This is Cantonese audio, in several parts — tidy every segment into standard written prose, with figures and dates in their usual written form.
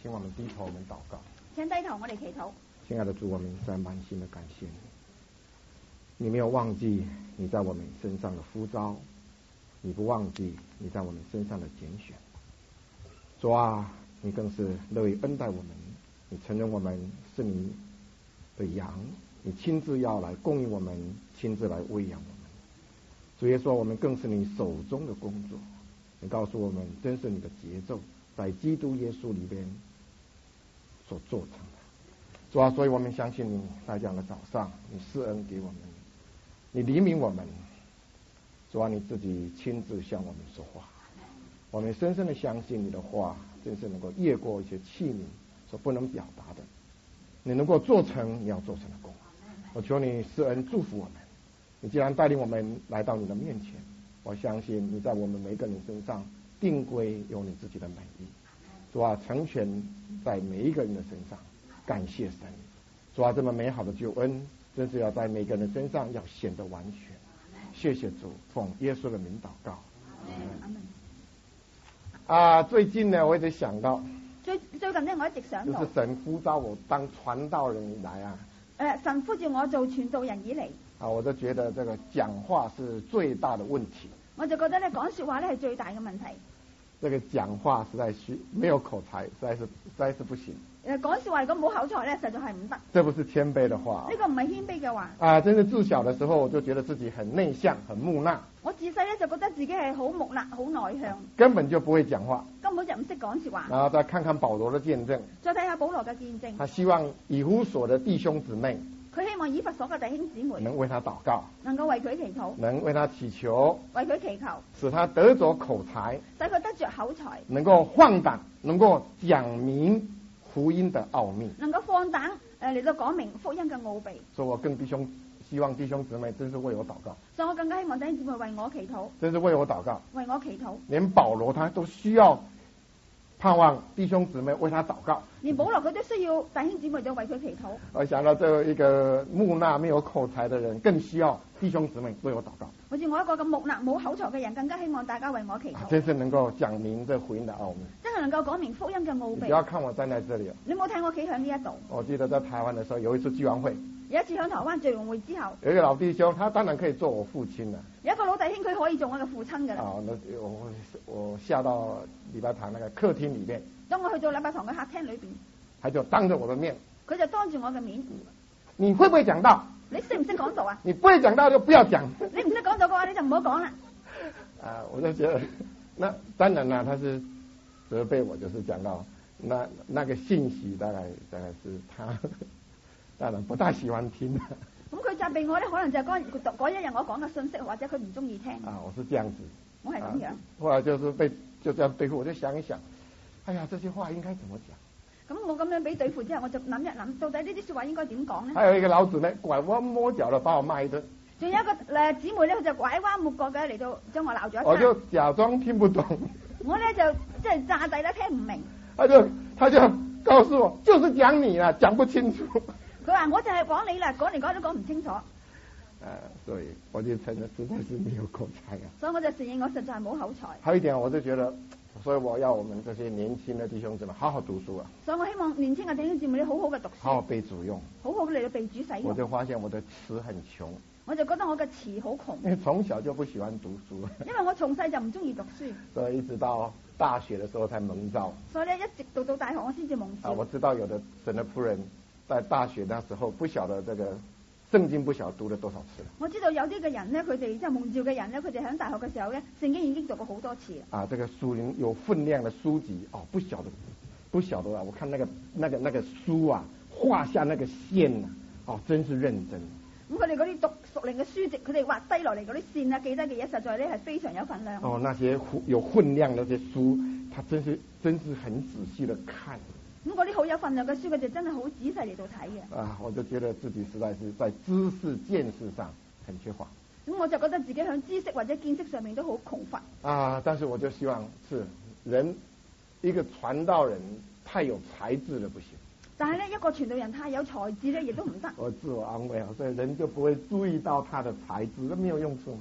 请我們低頭，我們禱告。 請低頭，我哋祈禱。 親愛的主，我們在滿心的感謝你，你沒有忘記你在我們身上的呼召，你不忘記你在我們身上的揀選。主啊，你更是樂意恩待我們，你承認我們是你的羊，你親自要來供應我們，親自來餵養我們。主耶穌，我們更是你手中的工作，你告訴我們，真是你的節奏在基督耶穌裏邊所做成的。主啊，所以我們相信你在這樣的早上，你施恩給我們，你憐憫我們。主啊，你自己親自向我們說話，我們深深的相信你的話真是能夠越過一些器皿所不能表達的，你能夠做成你要做成的工。我求你施恩祝福我們，你既然帶領我們來到你的面前，我相信你在我們每個人身上定規有你自己的美意。主啊，成全在每一個人的身上，感謝神。主啊，這麼美好的救恩真是要在每個人身上要顯得完全。謝謝主，奉耶穌的名禱告。最近呢，我一直想到， 最近呢，我一直想到， 就是神呼召我當傳道人以來啊， 神呼召我做傳道人以嚟， 我就覺得這個講話是最大的問題。 我就覺得咧，講說話咧係最大嘅問題。 這個講話實在是沒有口才，實在是不行。 講說話如果冇口才咧，實在係唔得。 這不是謙卑的話。 呢個唔係謙卑嘅話。 真是自小的時候，我就覺得自己很內向、很木訥。 我自細咧就覺得自己係好木訥、好內向， 根本就不會講話， 根本就唔識講說話。 然後再看看保羅的見證， 再睇下保羅嘅見證。 他希望以弗所的弟兄姊妹， 佢希望以弗所嘅弟兄姊妹能為他禱告， 能夠為佢祈禱， 能為他祈求， 為佢祈求， 使他得着口才， 使佢得着口才， 能夠放膽，能夠講明福音的奧秘， 能夠放膽嚟到講明福音嘅奧秘。 所以我更希望弟兄姊妹真是為我禱告， 所以我更加希望弟兄姊妹為我祈禱， 真是為我禱告， 為我祈禱。 連保羅他都需要盼望弟兄姊妹為他禱告， 連保羅佢都需要弟兄姊妹就為佢祈禱。 我想到這一個木訥沒有口才的人，更需要弟兄姊妹為我禱告。 好似我一個咁木訥冇口才嘅人，更加希望大家為我祈禱。 真是能夠講明這福音的奧秘， 真係能夠講明福音嘅奧秘。 你不要看我站在這裡， 你冇睇我企喺呢一度。我記得在台灣的時候，有一次聚完會， 有一次喺台灣聚完會之後， 有一個老弟兄，他當然可以做我父親啦。 有一個老弟兄，佢可以做我嘅父親噶啦。 我下到禮拜堂那個客廳裡面， 當我去到禮拜堂嘅客廳裏邊， 他就當着我的面， 佢就當住我嘅面， 你會不會講道？ 你識唔識講道啊？ 你不會講道就不要講。 你唔識講道嘅話，你就唔好講啦。 我就覺得，那當然啦，他是責備我，就是講到那個信息大概是他當然不大喜歡聽的。 咁佢責備我咧，可能就係嗰一日我講嘅信息，或者佢唔中意聽。 我是這樣子。 我係咁樣。 後來就這樣對付，我就想一想，哎呀，這些話應該怎麼講？ 咁我咁樣俾對付之後，我就諗一諗，到底呢啲說話應該點講呢？ 還有一個老姊妹拐彎抹角的把我罵一頓。仲有一個姊妹咧，佢就拐彎抹角嘅嚟到將我鬧咗一餐。 我就假裝聽不懂。 我咧就即係詐諦啦，聽唔明。 他就告訴我，就是講你啦，講不清楚。 佢話我就係講你啦，講嚟講都講唔清楚。 所以我就承認實在是沒有口才啊。 所以我就承認我實在係冇口才。 還有一點，我就覺得。所以我要我們這些年輕的弟兄姊妹好好讀書啊！ 所以我希望年輕嘅弟兄姊妹好好嘅讀書， 好好被主用， 好好嚟到被主使用。 我就發現我的詞很窮， 我就覺得我嘅詞好窮。 因為從小就不喜歡讀書， 因為我從細就唔中意讀書， 所以一直到大學的時候才蒙召。 所以咧，一直到大學我先至蒙召。 我知道有的神的僕人在大學那時候不曉得這個聖經不曉得讀了多少次。 我知道有啲嘅人呢，佢哋即係蒙召嘅人呢，佢哋喺大學嘅時候咧，聖經已經讀過好多次。 這個屬靈有分量的書籍不曉得啊！我看那個書啊，畫下那個線啊，真是認真。 咁佢哋嗰啲讀屬靈嘅書籍，佢哋畫低落嚟嗰啲線啊，記低嘅嘢，實在咧係非常有分量。 那些有分量的那些書，他真是很仔細的看。 咁嗰啲好有分量嘅書，佢哋真係好仔細嚟到睇嘅。 我就覺得自己實在是在知識見識上很缺乏。 咁我就覺得自己喺知識或者見識上面都好窮乏。 但是我就希望是人一個傳道人太有才智了不行。 但係呢，一個傳道人太有才智咧，亦都唔得。 我自我安慰所以人就不會注意到他的才智，都沒有用處。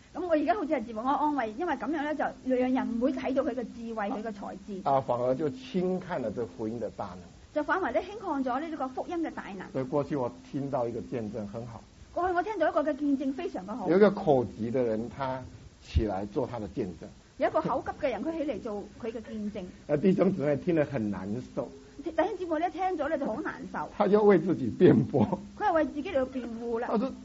咁我而家好似係自我安慰，因為咁樣咧就讓人唔會睇到佢嘅智慧、佢嘅才智。 反而就輕看了這福音的大能。 就反為咧輕看咗呢個福音嘅大能。 所以過去我聽到一個見證很好。 過去我聽到一個嘅見證非常嘅好。 有一個口急的人，他起來做他的見證。 有一個口急嘅人，佢起嚟做佢嘅見證。 弟兄姊妹聽得很難受。 弟兄姊妹咧聽咗咧就好難受。 他就為自己辯駁。 佢係為自己嚟到辯護啦。 他說：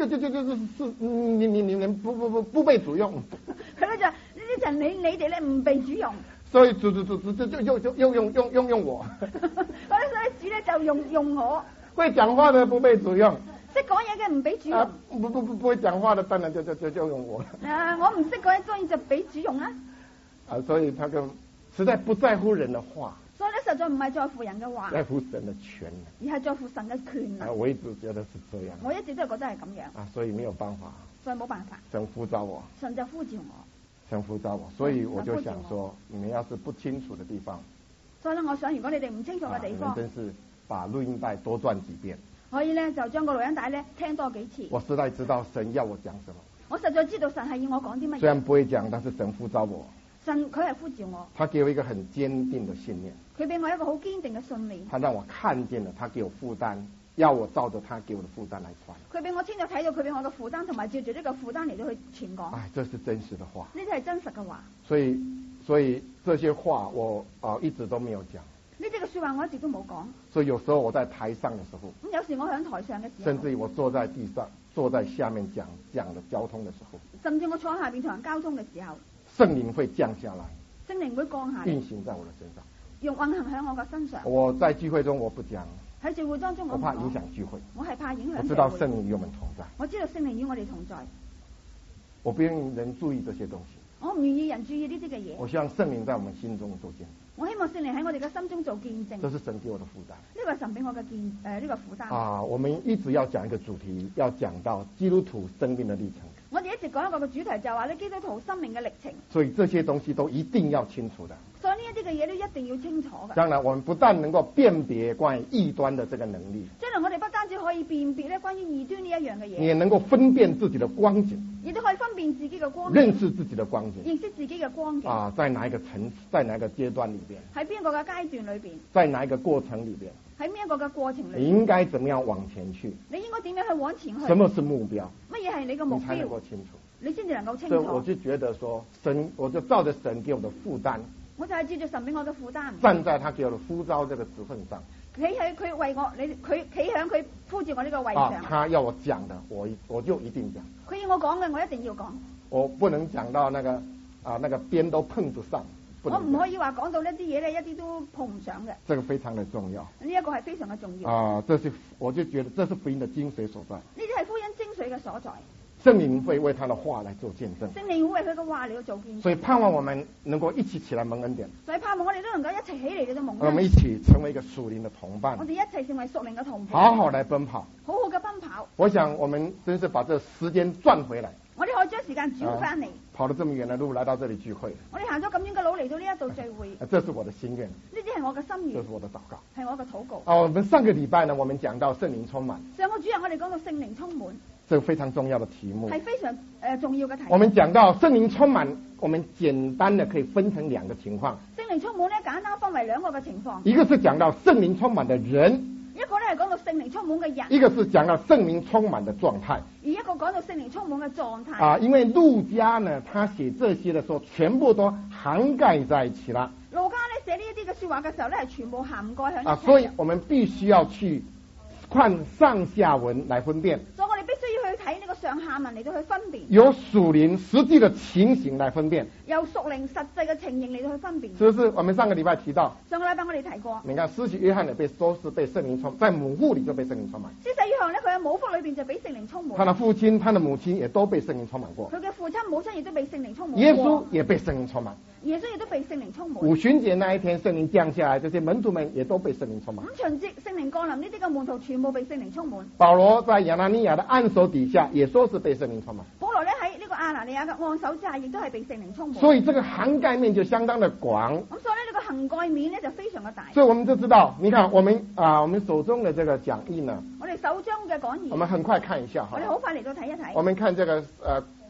你們不被主用。 佢咧就呢啲就你哋咧唔被主用。 所以主就用我。 所以主咧就用我。 會講話的不被主用。 識講嘢嘅唔俾主用。 不會講話的當然就用我。 我唔識講嘢，當然就俾主用啦。 所以他就實在不在乎人的話。 所以咧，實在唔係在乎人嘅話， 在乎神的權能， 而係在乎神嘅權能。 我一直覺得是這樣。 我一直都係覺得係咁樣。 所以沒有辦法。 所以冇辦法。 神呼召我。 神就呼召我。 神呼召我，所以我就想說，你們要是不清楚的地方， 所以咧，我想如果你哋唔清楚嘅地方， 你們真是把錄音帶多轉幾遍。 可以咧，就將個錄音帶咧聽多幾次。 我實在知道神要我講什麼。 我實在知道神係要我講啲乜嘢。 雖然不會講，但是神呼召我。 神佢係呼召我。 他給我一個很堅定的信念。 佢俾我一個好堅定嘅信念。 他讓我看見了，他給我負擔，要我照着他給我的負擔來傳。 佢俾我清楚睇到佢俾我嘅負擔，同埋照住呢個負擔嚟到去傳講。 這是真實的話。 呢啲係真實嘅話。 所以這些話我一直都沒有講。 呢啲嘅說話我一直都冇講。 所以有時候我在台上的時候， 咁有時我喺台上嘅時候， 甚至於我坐在地上、坐在下面講的交通的時候， 甚至我坐喺下邊同人交通嘅時候， 聖靈會降下來， 聖靈會降下嚟， 運行在我的身上， 用運行喺我嘅身上。 我在聚會中我不講， 喺聚會當中我怕影響聚會， 我係怕影響。 我知道聖靈與我們同在， 我知道聖靈與我哋同在， 我不願意人注意這些東西， 我唔願意人注意呢啲嘅嘢。 我希望聖靈在我們心中做見證。 我希望聖靈喺我哋嘅心中做見證。 這是神給我的負擔。 呢個係神俾我嘅呢個負擔。 我們一直要講一個主題，要講到基督徒生命的歷程。 我哋一直講一個嘅主題就係話咧基督徒生命嘅歷程。 所以這些東西都一定要清楚的。 所以呢一啲嘅嘢都一定要清楚嘅。 將來我們不但能夠辨別關於異端的這個能力， 將來我哋不單止可以辨別咧關於異端呢一樣嘅嘢， 你也能夠分辨自己的光景， 亦都可以分辨自己嘅光景， 認識自己的光景， 認識自己嘅光景。 在哪一個層次，在哪一個階段裏邊， 喺邊一個嘅階段裏邊， 在哪一個過程裏邊， 喺邊一個嘅過程裏邊， 你應該怎麼樣往前去？ 你應該點樣去往前去？ 什麼是目標？ 乜嘢係你嘅目標？ 你才能夠清楚， 你先至能夠清楚。 所以我就覺得說，我就照着神給我的負擔， 我就係照住神俾我嘅負擔， 站在他給我的呼召這個職份上， 企喺佢為我，佢企喺佢呼召我呢個位上。 他要我講的，我就一定講。 佢要我講嘅，我一定要講。 我不能講到那個邊都碰不上。 我唔可以話講到呢啲嘢咧，一啲都碰唔上嘅。 這個非常的重要。 呢一個係非常嘅重要。 我就覺得這是福音的精髓所在。 呢啲係福音精髓嘅所在。 聖靈會為他的話來做見證。 聖靈會為佢嘅話嚟做見證。 所以盼望我們能夠一起來蒙恩典。 所以盼望我哋都能夠一齊起嚟嘅蒙恩。 我們一起成為一個屬靈的同伴。 我哋一齊成為屬靈嘅同伴。 好好來奔跑。 好好嘅奔跑。 我想我們真是把這時間賺回來。 我哋可以將時間轉翻嚟。 跑了這麼遠的路來到這裡聚會。 我哋行咗咁遠嘅路嚟到呢一度聚會。 這是我的心願。 呢啲係我嘅心願。 這是我的禱告。 係我嘅禱告。 我們上個禮拜呢，我們講到聖靈充滿。 上個主日我哋講到聖靈充滿。 這個非常重要的題目。 係非常重要嘅題目。 我們講到聖靈充滿，我們簡單的可以分成兩個情況。 聖靈充滿咧，簡單分為兩個嘅情況。 一個是講到聖靈充滿的人。 一個咧係講到聖靈充滿嘅人， 一個是講到聖靈充滿的狀態， 而一個講到聖靈充滿嘅狀態。 因為路加呢，他寫這些的時候，全部都涵蓋在一起了。 路加咧寫呢一啲嘅說話嘅時候咧，係全部涵蓋喺一齊。 所以我們必須要去看上下文來分辨。 所以我哋必須要去睇呢個上下文嚟到去分辨。 由屬靈實際的情形來分辨。 由屬靈實際嘅情形嚟到去分辨。 是不是？我們上個禮拜提到。 上個禮拜我哋提過。 你看，施洗約翰呢被聖靈充滿，在母腹裏就被聖靈充滿。 施洗約翰呢，佢喺母腹裏邊就俾聖靈充滿。 他的父親、他的母親也都被聖靈充滿過。 佢嘅父親、母親亦都被聖靈充滿。 耶穌也被聖靈充滿。 耶穌亦都被聖靈充滿。 五旬節那一天，聖靈降下來，這些門徒們也都被聖靈充滿。 五旬節聖靈降臨，呢啲嘅門徒全部被聖靈充滿。 保羅在亞拿尼亞的按手底下，也說是被聖靈充滿。 保羅咧喺呢個亞拿尼亞嘅按手之下，亦都係被聖靈充滿。 所以這個涵蓋面就相當的廣。 咁所以呢個涵蓋面咧就非常嘅大。 所以我們就知道，你看我們手中的這個講義呢， 我哋手中嘅講義， 我們很快看一下哈。 我哋好快嚟到睇一睇。 我們看這個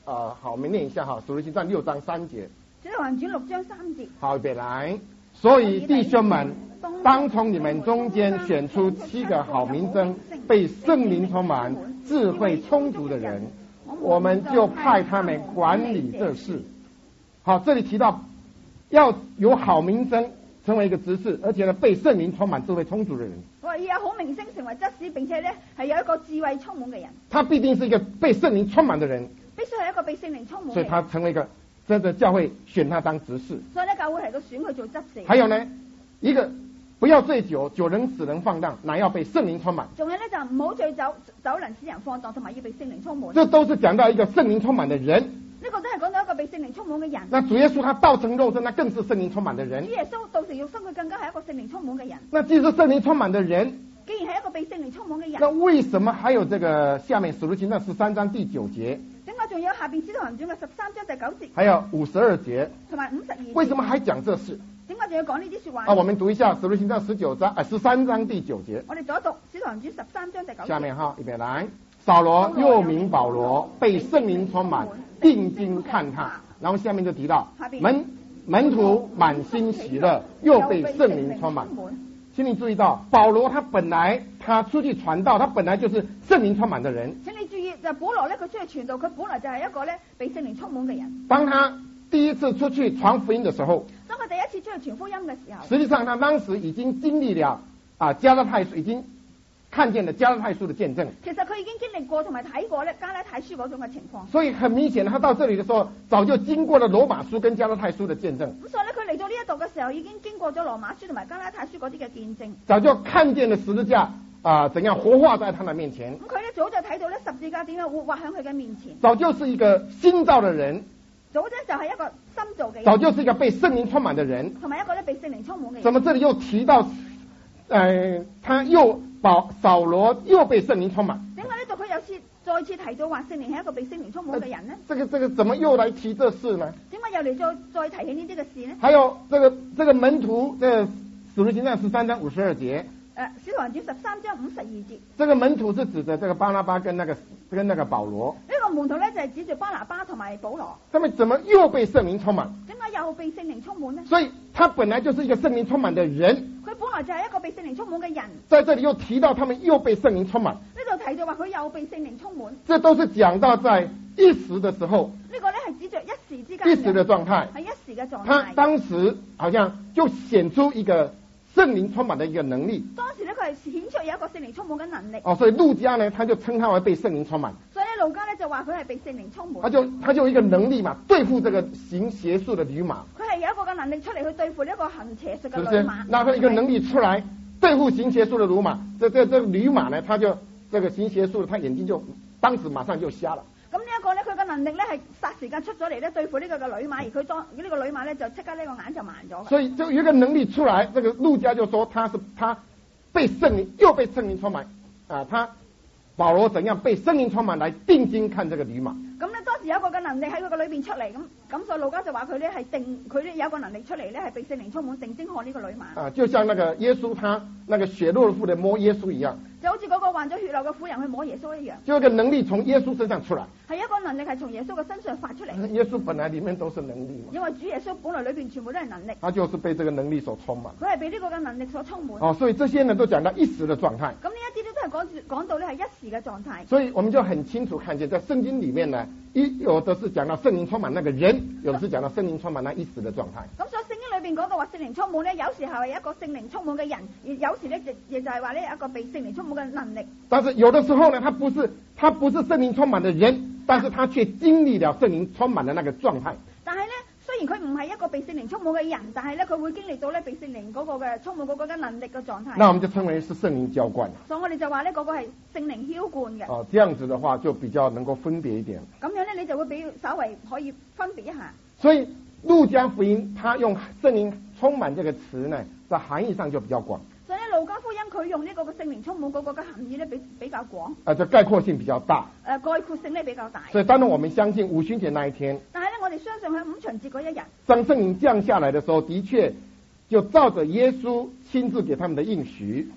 好，我们念一下哈，《使徒行传》6章3节。 《使徒行傳》6章3節。 好，預備來。所以弟兄們，當從你們中間選出7個好名聲，被聖靈充滿、智慧充足的人，我們就派他們管理這事。好，這裡提到要有好名聲，成為一個執事，而且呢被聖靈充滿、智慧充足的人。 我話要有好名聲成為執事，並且呢係有一個智慧充滿嘅人。 他必定是一個被聖靈充滿的人， 必須係一個被聖靈充滿嘅人。 所以他成為一個真的教會選他當執事。 所以呢，教會係個選佢做執事。 還有呢，一個不要醉酒，酒能使人放蕩，乃要被聖靈充滿。 仲有呢，就唔好醉酒，酒能使人放蕩，同埋要被聖靈充滿。 這都是講到一個聖靈充滿的人。 呢個都係講到一個被聖靈充滿嘅人。 那主耶穌他道成肉身，那更是聖靈充滿的人。 主耶穌道成肉身，佢更加係一個聖靈充滿嘅人。 那既是聖靈充滿的人， 既然係一個被聖靈充滿嘅人， 那為什麼還有這個下面使徒行傳13章第9節？ 點解仲有下邊使徒行傳嘅13章第9節？ 還有52節， 同埋52節？ 為什麼還講這事？ 點解仲要講呢啲說話？ 啊，我們讀一下使徒行傳13章第9節。 我哋讀一讀使徒行傳13章第9節。 下面哈，預備來。掃羅又名保羅，被聖靈充滿，定睛看他。然後下面就提到門徒滿心喜樂，又被聖靈充滿。請你注意到，保羅他出去傳道，他本來就是聖靈充滿的人。 請你注意，就保羅呢，佢出去傳道，佢本來就係一個呢被聖靈充滿嘅人。 當他第一次出去傳福音的時候， 當佢第一次出去傳福音嘅時候， 實際上他當時已經經歷了加拉太書，已經看見了加拉太書的見證。 其實佢已經經歷過同埋睇過咧加拉太書嗰種嘅情況。 所以很明顯，他到這裡的時候，早就經過了羅馬書跟加拉太書的見證。 咁所以咧，佢嚟到呢一度嘅時候，已經經過咗羅馬書同埋加拉太書嗰啲嘅見證。 早就看見了十字架怎樣活化在他的面前。 咁佢咧早就睇到咧十字架點樣活化喺佢嘅面前。 早就是一個新造的人。 早啫就係一個新造嘅人。 早就是一個被聖靈充滿的人。 同埋一個咧被聖靈充滿嘅人。 怎麼這裡又提到，他又掃羅又被聖靈充滿？ 點解呢度佢再次提到話聖靈係一個被聖靈充滿嘅人呢？ 這個怎麼又來提這事呢？ 點解又嚟再提起呢啲嘅事呢？ 還有這個門徒，使徒行傳13章52節。 使徒行傳13章52節。 這個門徒是指着這個巴拿巴跟那個保羅。 呢個門徒咧就係指住巴拿巴同埋保羅。 他們怎麼又被聖靈充滿？ 點解又被聖靈充滿呢？ 所以他本來就是一個聖靈充滿的人。 佢本來就係一個被聖靈充滿嘅人。 在這裡又提到他們又被聖靈充滿。 呢度提到話佢又被聖靈充滿。 這都是講到在一時的時候。 呢個咧係指着一時之間。 一時的狀態。 係一時嘅狀態。 他當時好像就顯出一個聖靈充滿的一個能力。 當時咧佢係顯出有一個聖靈充滿嘅能力。 所以路加呢，他就稱他為被聖靈充滿。 所以咧路加咧就話佢係被聖靈充滿。 他就有一個能力嘛，對付這個行邪術的驢馬。 佢係有一個嘅能力出嚟去對付呢一個行邪術嘅驢馬。 拿出一個能力出來對付行邪術的驢馬，這驢馬呢，他就這個行邪術，他眼睛就當時馬上就瞎了。 咁呢一個咧，佢嘅能力咧係霎時間出咗嚟咧，對付呢個嘅驢馬，而佢當呢個驢馬咧就即刻呢個眼就盲咗。 所以就有一個能力出來，這個路加就說他被聖靈又被聖靈充滿保羅怎樣被聖靈充滿來定睛看這個驢馬。 咁咧當時有一個嘅能力喺佢嘅裏邊出嚟，咁所以路加就話佢咧係佢咧有一個能力出嚟咧係被聖靈充滿定睛看呢個驢馬。 就像那個耶穌他那個血漏的婦人摸耶穌一樣。 就好似嗰個患咗血漏嘅婦人去摸耶穌一樣。 就一個能力從耶穌身上出來。 係一個能力係從耶穌嘅身上發出嚟。 耶穌本來裏面都是能力嘛。 因為主耶穌本來裏邊全部都係能力。 他就是被這個能力所充滿。 佢係被呢個嘅能力所充滿。 所以這些人都講到一時的狀態。 咁呢一啲都係講到呢係一時嘅狀態。 所以我們就很清楚看見，在聖經裏面呢，有的是講到聖靈充滿那個人，有的是講到聖靈充滿那一時的狀態。 咁所以聖經裏邊講到話聖靈充滿呢，有時候係一個聖靈充滿嘅人，而有時呢亦就係話呢一個被聖靈充滿嘅能力。 但是有的時候呢，他不是聖靈充滿的人，但是他卻經歷了聖靈充滿的那個狀態。 但係呢，雖然佢唔係一個被聖靈充滿嘅人，但係呢，佢會經歷到呢被聖靈嗰個嘅充滿嗰個嘅能力嘅狀態。 那我們就稱為是聖靈澆灌。所以我哋就話呢嗰個係聖靈澆灌嘅。 這樣子的話就比較能夠分別一點。 咁樣呢，你就會稍微可以分別一下。 所以路加福音，他用聖靈充滿這個詞呢，在含義上就比較廣。 所以路加福音佢用呢個嘅聖靈充滿嗰個嘅含義呢，比較廣。 就概括性比較大。 概括性呢比較大。 所以當然我們相信五旬節那一天。 但係呢，我哋相信喺五旬節嗰一日， 當聖靈降下來的時候，的確就照着耶穌親自給他們的應許。 當呢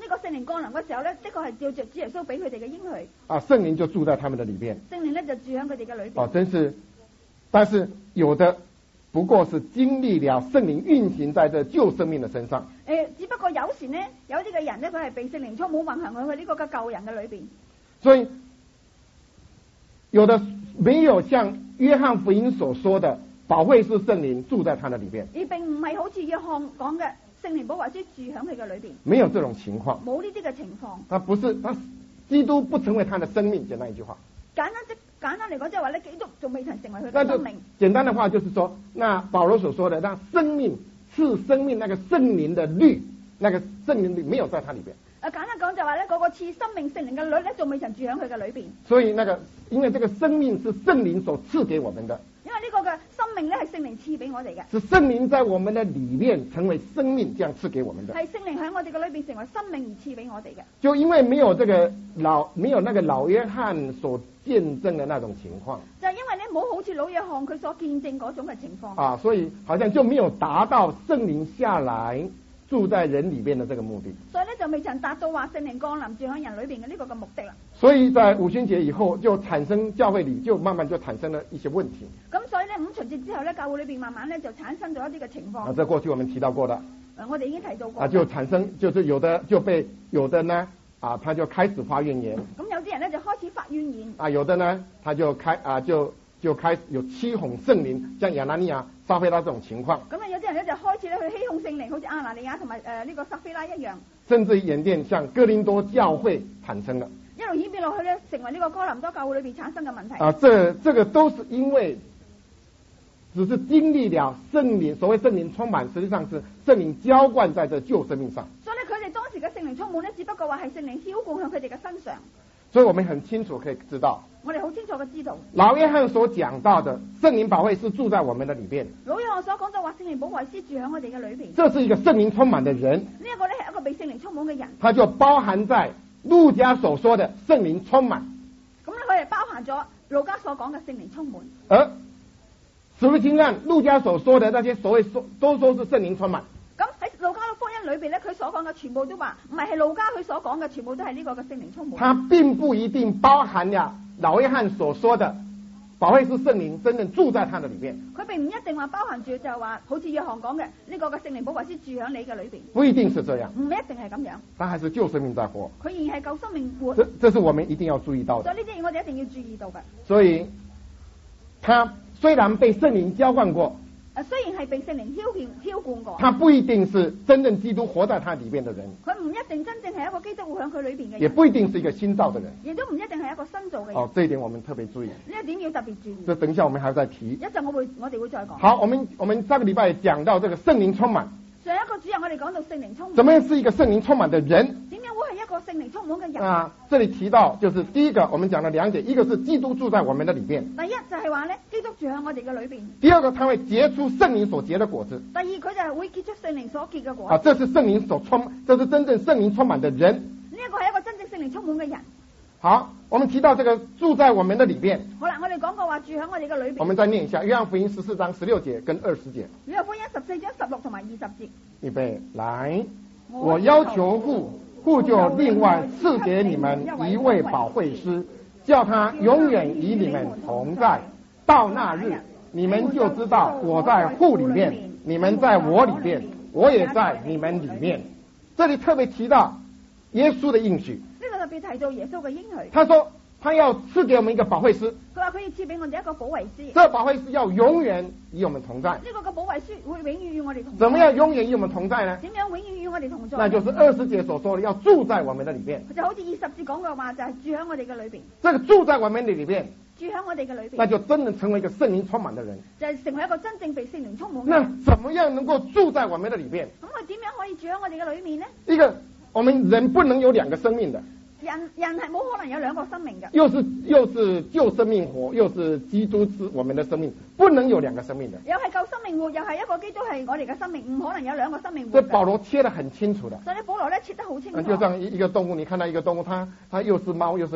呢個聖靈降臨嘅時候咧，的確係照着主耶穌俾佢哋嘅應許， 聖靈就住在他們的裏邊。 聖靈咧就住喺佢哋嘅裏邊。 真是，但是有的不過是經歷了聖靈運行在這舊生命的身上。 只不過有時呢，有啲嘅人呢，佢係被聖靈充滿運行喺佢呢個嘅舊人嘅裏邊。所以有的沒有像約翰福音所說的保惠師聖靈住在他的裏邊， 而並唔係好似約翰講嘅聖靈保惠師住喺佢嘅裏邊， 沒有這種情況， 冇呢啲嘅情況。 他基督不成為他的生命，簡單一句話。 簡單嚟講，即係話咧，基督仲未曾成為佢嘅生命。 簡單的話就是說，那保羅所說的，那生命賜生命那個聖靈的律，那個聖靈律沒有在他裏邊。 簡單講就話咧，嗰個賜生命聖靈嘅律咧，仲未曾住喺佢嘅裏邊。 所以因為這個生命是聖靈所賜給我們的。 因為呢個嘅生命咧係聖靈賜俾我哋嘅。 是聖靈在我們的裏面成為生命，這樣賜給我們的。 係聖靈喺我哋嘅裏邊成為生命而賜俾我哋嘅。 就因為沒有那個老約翰所見證的那種情況。 就因為咧冇好似老約翰佢所見證嗰種嘅情況。 所以好像就沒有達到聖靈下來住在人裏邊的這個目的。 所以咧就未曾達到話聖靈降臨住喺人裏邊嘅呢個嘅目的啦。 所以在五旬節以後就產生教會裏就慢慢就產生了一些問題。 咁所以咧五旬節之後咧教會裏邊慢慢咧就產生咗一啲嘅情況。 這過去我們提到過的。 我哋已經提到過。 就產生就是有的呢他就開始發怨言。 咁有啲人咧就開始發怨言。 有的呢他就開始有欺哄聖靈，像亞拿尼亞、撒非拉這種情況。 咁有啲人咧就開始咧去欺哄聖靈，好似亞拿尼亞同埋呢個撒非拉一樣。 甚至演變向哥林多教會產生了。 一路演變落去咧，成為呢個哥林多教會裏邊產生嘅問題。 這個都是因為只是經歷了聖靈，所謂聖靈充滿，實際上是聖靈澆灌在這舊生命上。 所以咧，佢哋當時嘅聖靈充滿咧，只不過話係聖靈澆灌向佢哋嘅身上。 所以我們很清楚可以知道， 我哋好清楚嘅知道， 老約翰所講到的聖靈保惠師住在我們的裏邊。 老約翰所講就話聖靈保惠師住喺我哋嘅裏邊。 這是一個聖靈充滿的人。 呢一個咧係一個被聖靈充滿嘅人。 他就包含在路加所說的聖靈充滿。 咁咧佢係包含咗路加所講嘅聖靈充滿。 而使徒行傳路加所說的那些所謂都說是聖靈充滿。 咁喺路加嘅福音裏邊咧，佢所講嘅全部都話唔係路加佢所講嘅全部都係呢個嘅聖靈充滿。 他並不一定包含了老約翰所說的保惠師聖靈真正住在他的裏邊。 佢並唔一定話包含住就係話好似約翰講嘅呢個嘅聖靈保惠師住喺你嘅裏邊。 不一定是這樣。 唔一定係咁樣。 他還是舊生命在活。 佢仍然係舊生命活。 這是我們一定要注意到的。 所以呢啲嘢我哋一定要注意到嘅。 所以他雖然被聖靈澆灌過。 雖然係被聖靈澆灌過， 他不一定是真正基督活在他裏面的人。 佢唔一定真正係一個基督活喺佢裏邊嘅人， 也不一定是一個新造的人， 亦都唔一定係一個新造嘅人。 這一點我們特別注意。 呢一點要特別注意。 這等一下我們還要再提。 一陣我哋會再講。 好，我們上個禮拜講到這個聖靈充滿。 上一個主日我哋講到聖靈充滿。 怎麼樣是一個聖靈充滿的人？ 點樣會係一個聖靈充滿嘅人？ 這裡提到就是第一個，我們講了兩點，一個是基督住在我們的裡面。 第一就係話咧，基督住喺我哋嘅裏邊。 第二個，他會結出聖靈所結的果子。 第二，佢就係會結出聖靈所結嘅果子。 這是聖靈這是真正聖靈充滿的人。 呢一個係一個真正聖靈充滿嘅人。 好，我們提到這個住在我們的裡面。 好啦，我哋講過話住喺我哋嘅裏邊。 我們再念一下約翰福音14章16節跟20節。 約翰福音14章16同埋20節。 預備來，我要求父就另外賜給你們一位保惠師，叫他永遠與你們同在。到那日，你們就知道我在父裡面，你們在我裡面，我也在你們裡面。這裡特別提到耶穌的應許。 特別提到耶穌嘅應許。 他說他要賜給我們一個保惠師。 佢話佢要賜俾我哋一個保惠師。 這個保惠師要永遠與我們同在。 呢個嘅保惠師會永遠與我哋同在。 怎麼樣永遠與我們同在呢？ 點樣永遠與我哋同在？ 那就是20節所說的，要住在我們的裡面。 就好似20節講嘅話，就係住喺我哋嘅裏邊。 這個住在我們的裡面， 住喺我哋嘅裏邊， 那就真能成為一個聖靈充滿的人。 就係成為一個真正被聖靈充滿嘅人。那怎麼樣能夠住在我們的裡面？ 咁佢點樣可以住喺我哋嘅裏面呢？ 一個，我們人不能有兩個生命的。 人係冇可能有兩個生命嘅， 又是舊生命活，又是基督是我們的生命，不能有兩個生命的。 又係舊生命活，又係一個基督係我哋嘅生命，唔可能有兩個生命活。 所以保羅切得很清楚的。 所以保羅咧切得好清楚。 就像一個動物，你看到一個動物，它又是貓又是狗，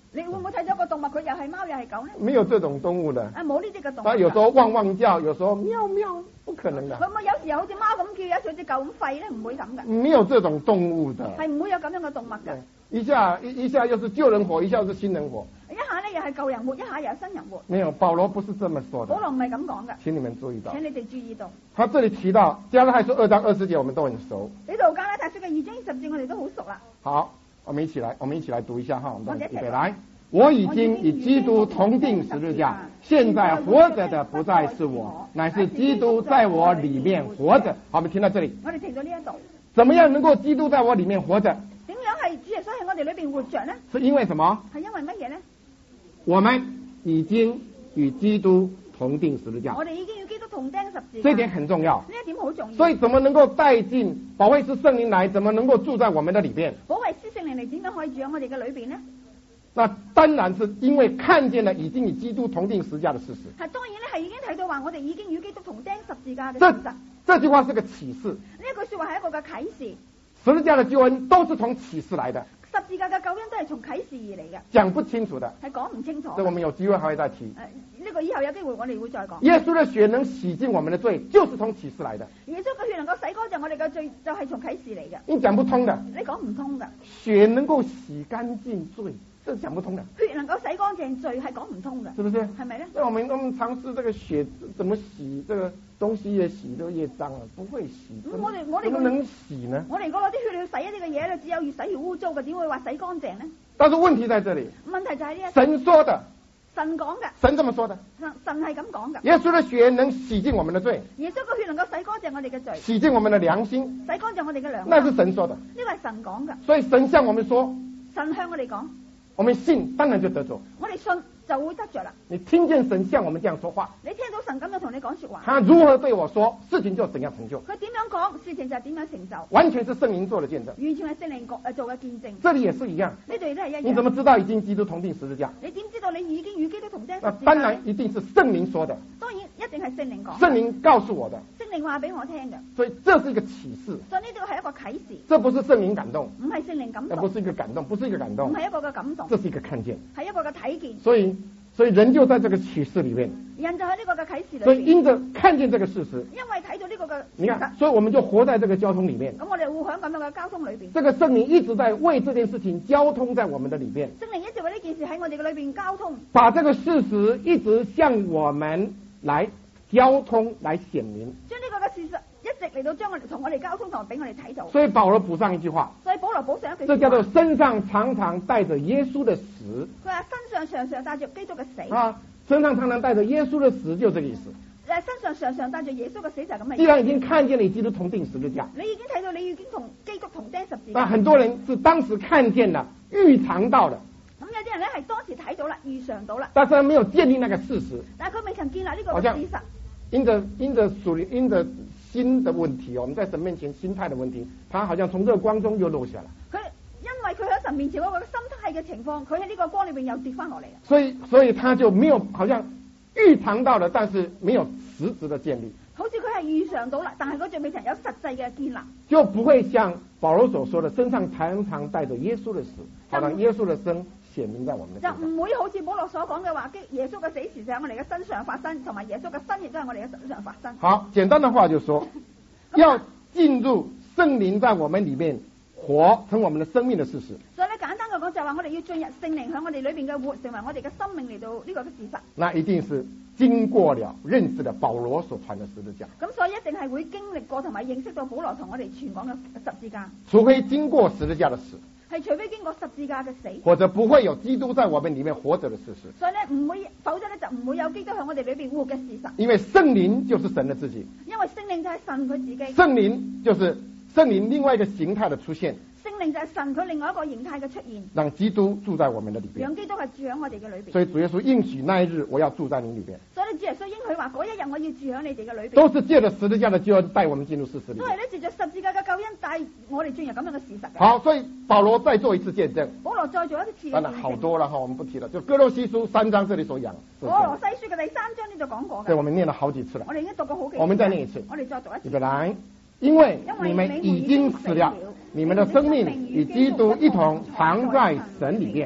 你會唔會睇咗個動物佢又係貓又係狗呢？ 沒有這種動物的。 啊，冇呢啲嘅動物。 它有時候汪汪叫，有時候喵喵，不可能的。 佢咪有時候好似貓咁叫，有時好似狗咁吠咧，唔會咁嘅。 沒有這種動物的。 係唔會有咁樣嘅動物嘅。 一下又是救人活，一下又是新人活。 一下咧又係舊人活，一下又係新人活。 沒有，保羅不是這麼說的。 保羅唔係咁講嘅。 請你們注意到。 請你哋注意到。 他這裡提到加拉太書2章20節，我們都很熟。 呢度加拉太書嘅2章20節，我哋都好熟啦。 好，我們一起來讀一下哈，我們預備來。我已經與基督同釘十字架，現在活着的不再是我，乃是基督在我裡面活着。好，我們聽到這裡。 我哋停到呢一度。 怎麼樣能夠基督在我裡面活着？ 點樣係主耶穌喺我哋裏邊活着呢？ 是因為什麼？ 係因為乜嘢呢？ 我們已經與基督同釘十字架。 我哋已經與基督同釘十字架。 這一點很重要。 呢一點好重要。 所以怎麼能夠帶進保惠師聖靈來？怎麼能夠住在我們的裡邊？ 保惠師聖靈嚟點樣可以住喺我哋嘅裏邊呢？ 那當然是因為看見了已經與基督同釘十字架的事實。 係當然咧，係已經睇到話我哋已經與基督同釘十字架嘅事實。 這句話是個啟示。 呢一句說話係一個嘅啟示。 十字架的救恩都是從啟示來的。 十字架嘅救恩都係從啟示而嚟嘅。 講不清楚的。 係講唔清楚。 這我們有機會還會再提。 呢個以後有機會我哋會再講。 耶穌的血能洗淨我們的罪，就是從啟示來的。 耶穌嘅血能夠洗乾淨我哋嘅罪，就係從啟示嚟嘅。 你講不通的。 你講唔通嘅。 血能夠洗乾淨罪。這是講不通的， 血能夠洗乾淨罪係講唔通嘅， 是不是？ 係咪呢？ 那我們嘗試這個血怎麼洗，這個東西越洗都越髒了，不會洗。 咁我哋怎麼能洗呢？ 我哋如果攞啲血去洗一啲嘅嘢咧，只有越洗越污糟嘅，點會話洗乾淨呢？ 但是問題在這裡， 問題就係呢一神說的， 神講嘅， 神這麼說的， 神係咁講嘅。 耶穌的血能洗淨我們的罪， 耶穌嘅血能夠洗乾淨我哋嘅罪， 洗淨我們的良心， 洗乾淨我哋嘅良心， 那是神說的。 呢個係神講嘅， 所以神向我們說， 神向我哋講。 我們信當然就得着， 我哋信就會得着啦。 你聽見神向我們這樣說話， 你聽到神咁樣同你講說話， 他如何對我說，事情就怎樣成就。 佢點樣講，事情就點樣成就， 完全是聖靈做的見證， 完全係聖靈做嘅見證。 這裡也是一樣， 呢度亦都係一樣。 你怎麼知道已經基督同釘十字架？ 你點知道你已經與基督同釘十字架？ 當然一定是聖靈說的， 當然一定係聖靈講， 聖靈告訴我的， 聖靈話俾我聽嘅。 所以這是一個啟示， 所以呢個係一個啟示， 這不是聖靈感動， 唔係聖靈感動， 不是一個感動，不是一個感動， 唔係一個嘅感動， 這是一個看見， 係一個嘅睇見。 所以人就在這個啟示裡面， 人就喺呢個嘅啟示裏面， 所以因着看見這個事實， 因為睇到呢個嘅事實， 你看，所以我們就活在這個交通裡面。 咁我哋會喺咁樣嘅交通裏邊， 這個聖靈一直在為這件事情交通在我們的裡面， 聖靈一直為呢件事喺我哋嘅裏邊交通， 把這個事實一直向我們來交通來顯明， 將呢個嘅事實一直嚟到將我哋同我哋交通，同俾我哋睇到。 所以保羅補上一句話， 所以保羅補上一句， 這叫做身上常常帶着耶穌的死。 佢話身上常常帶着基督嘅死啊，身上常常帶着耶穌的死，就這個意思。 身上常常帶着耶穌嘅死就係咁嘅意思。 既然已經看見你基督同釘十字架， 你已經睇到你已經同基督同釘十字架。 那很多人是當時看見了、預嘗到的。 咁有啲人咧係當時睇到啦、預嘗到啦， 但是沒有建立那個事實。 但係佢未曾建立呢個事實。 因着心的問題，我們在神面前心態的問題，他好像從這個光中又落下來。 佢因為佢喺神面前嗰個心態嘅情況，佢喺呢個光裏邊又跌翻落嚟。 所以他就沒有好像預嘗到了，但是沒有實質的建立。 好似佢係預嘗到啦，但係佢仲未曾有實際嘅建立， 就不會像保羅所說的，身上常常帶着耶穌的死，好讓耶穌的生顯明在我們的身上。 就唔會好似保羅所講嘅話，耶穌嘅死時就喺我哋嘅身上發生，同埋耶穌嘅生亦都喺我哋嘅身上發生。 好，簡單的話就說，要進入聖靈在我們裏面活成我們的生命的事實。 所以咧，簡單嘅講就係話，我哋要進入聖靈喺我哋裏邊嘅活，成為我哋嘅生命嚟到呢個嘅事實。 那一定是經過了認識了保羅所傳的十字架。 咁所以一定係會經歷過同埋認識到保羅同我哋傳講嘅十字架。 除非經過十字架的死， 係除非經過十字架嘅死， 或者不會有基督在我們裏面活着的事實。 所以咧唔會，否則咧就唔會有基督喺我哋裏邊活嘅事實。 因為聖靈就是神的自己， 因為聖靈就係神佢自己， 聖靈就是聖靈另外一個形態的出現。 聖靈就係神佢另外一個形態嘅出現， 讓基督住在我們的裏邊， 讓基督係住喺我哋嘅裏邊。 所以主耶穌應許那一日我要住在你裏邊。 所以主耶穌應許話嗰一日我要住喺你哋嘅裏邊。 都是借着十字架的救恩帶我們進入事實裏。 都係咧借着十字架嘅救恩帶我哋進入咁樣嘅事實。 好，所以保羅再做一次見證。 保羅再做一次。 當然好多了哈，我們不提了。就哥羅西書3章這裏所講。 哥羅西書嘅第3章呢就講過嘅。 對，我們念了好幾次了。 我哋已經讀過好幾次。 我們再念一次。 我哋再讀一次。 預備來，因為你們已經死了，你們的生命與基督一同藏在神裏面。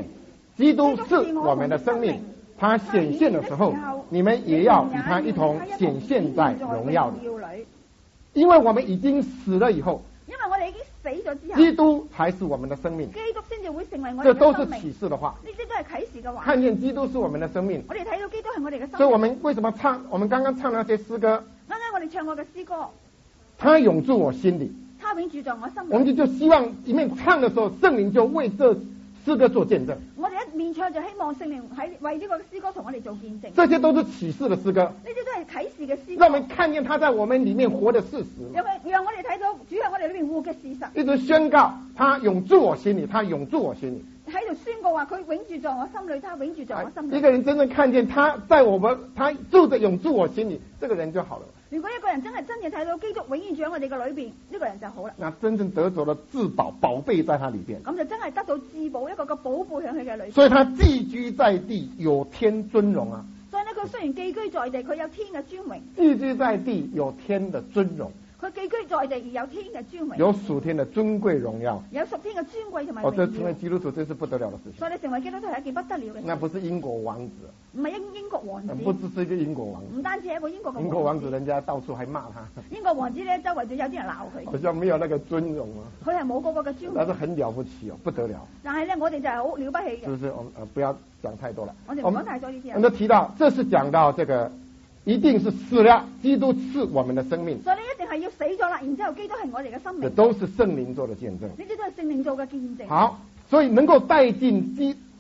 基督是我们的生命，他显现的时候，你们也要与他一同显现在荣耀里。因为我们已經死了以後， 因為我哋已經死咗之後， 基督才是我們的生命。 基督先至會成為我哋這嘅生命。 都是啟示的話， 呢啲都係啟示嘅話。 看見基督是我們的生命， 我哋睇到基督係我哋嘅生命。 所以我們為什麼唱？我們剛剛唱的那些詩歌， 啱啱我哋唱過嘅詩歌， 他永住我心裏， 他永住在我心裏。 我們就希望一面唱的時候，聖靈就為這詩歌做見證。 我哋一面唱就希望聖靈喺為呢個詩歌同我哋做見證。 這些都是啟示的詩歌， 呢啲都係啟示嘅詩歌。 讓我們看見他在我們裏面活的事實， 讓我哋睇到主喺我哋裏面活嘅事實。 一直宣告他永住我心裏，他永住我心裏。 喺度宣告話佢永住在我心裏，他永住在我心裏。 一個人真正看見他在我們，他住着永住我心裏，這個人就好了。 如果一個人真係真正睇到基督永遠住喺我哋嘅裏邊，呢個人就好啦。 那真正得着了至寶寶貝在他裏邊， 咁就真係得到至寶一個個寶貝喺佢嘅裏邊。 所以他寄居在地，有天尊榮啊。 所以呢，佢雖然寄居在地，佢有天嘅尊榮。 寄居在地，有天的尊榮。 佢寄居在地而有天嘅尊榮， 有屬天的尊貴榮耀， 有屬天嘅尊貴同埋榮耀。 這成為基督徒真是不得了的事情。 所以你成為基督徒係一件不得了嘅事。 那不是英國王子， 唔係英國王子， 不只是一個英國王子， 唔單止係一個英國嘅王子。 英國王子人家到處還罵他。 英國王子咧，周圍就有啲人鬧佢。 好像沒有那個尊榮啊。 佢係冇嗰個嘅尊榮。 但是很了不起哦，不得了。 但係咧，我哋就係好了不起嘅。 是不是？不要講太多了。 我哋唔講太多呢啲。 我們都提到，這是講到這個。一定是死了，基督是我們的生命。 所以你一定係要死咗啦，然之後基督係我哋嘅生命。 這都是聖靈做的見證。 呢啲都係聖靈做嘅見證。 好，所以能夠帶進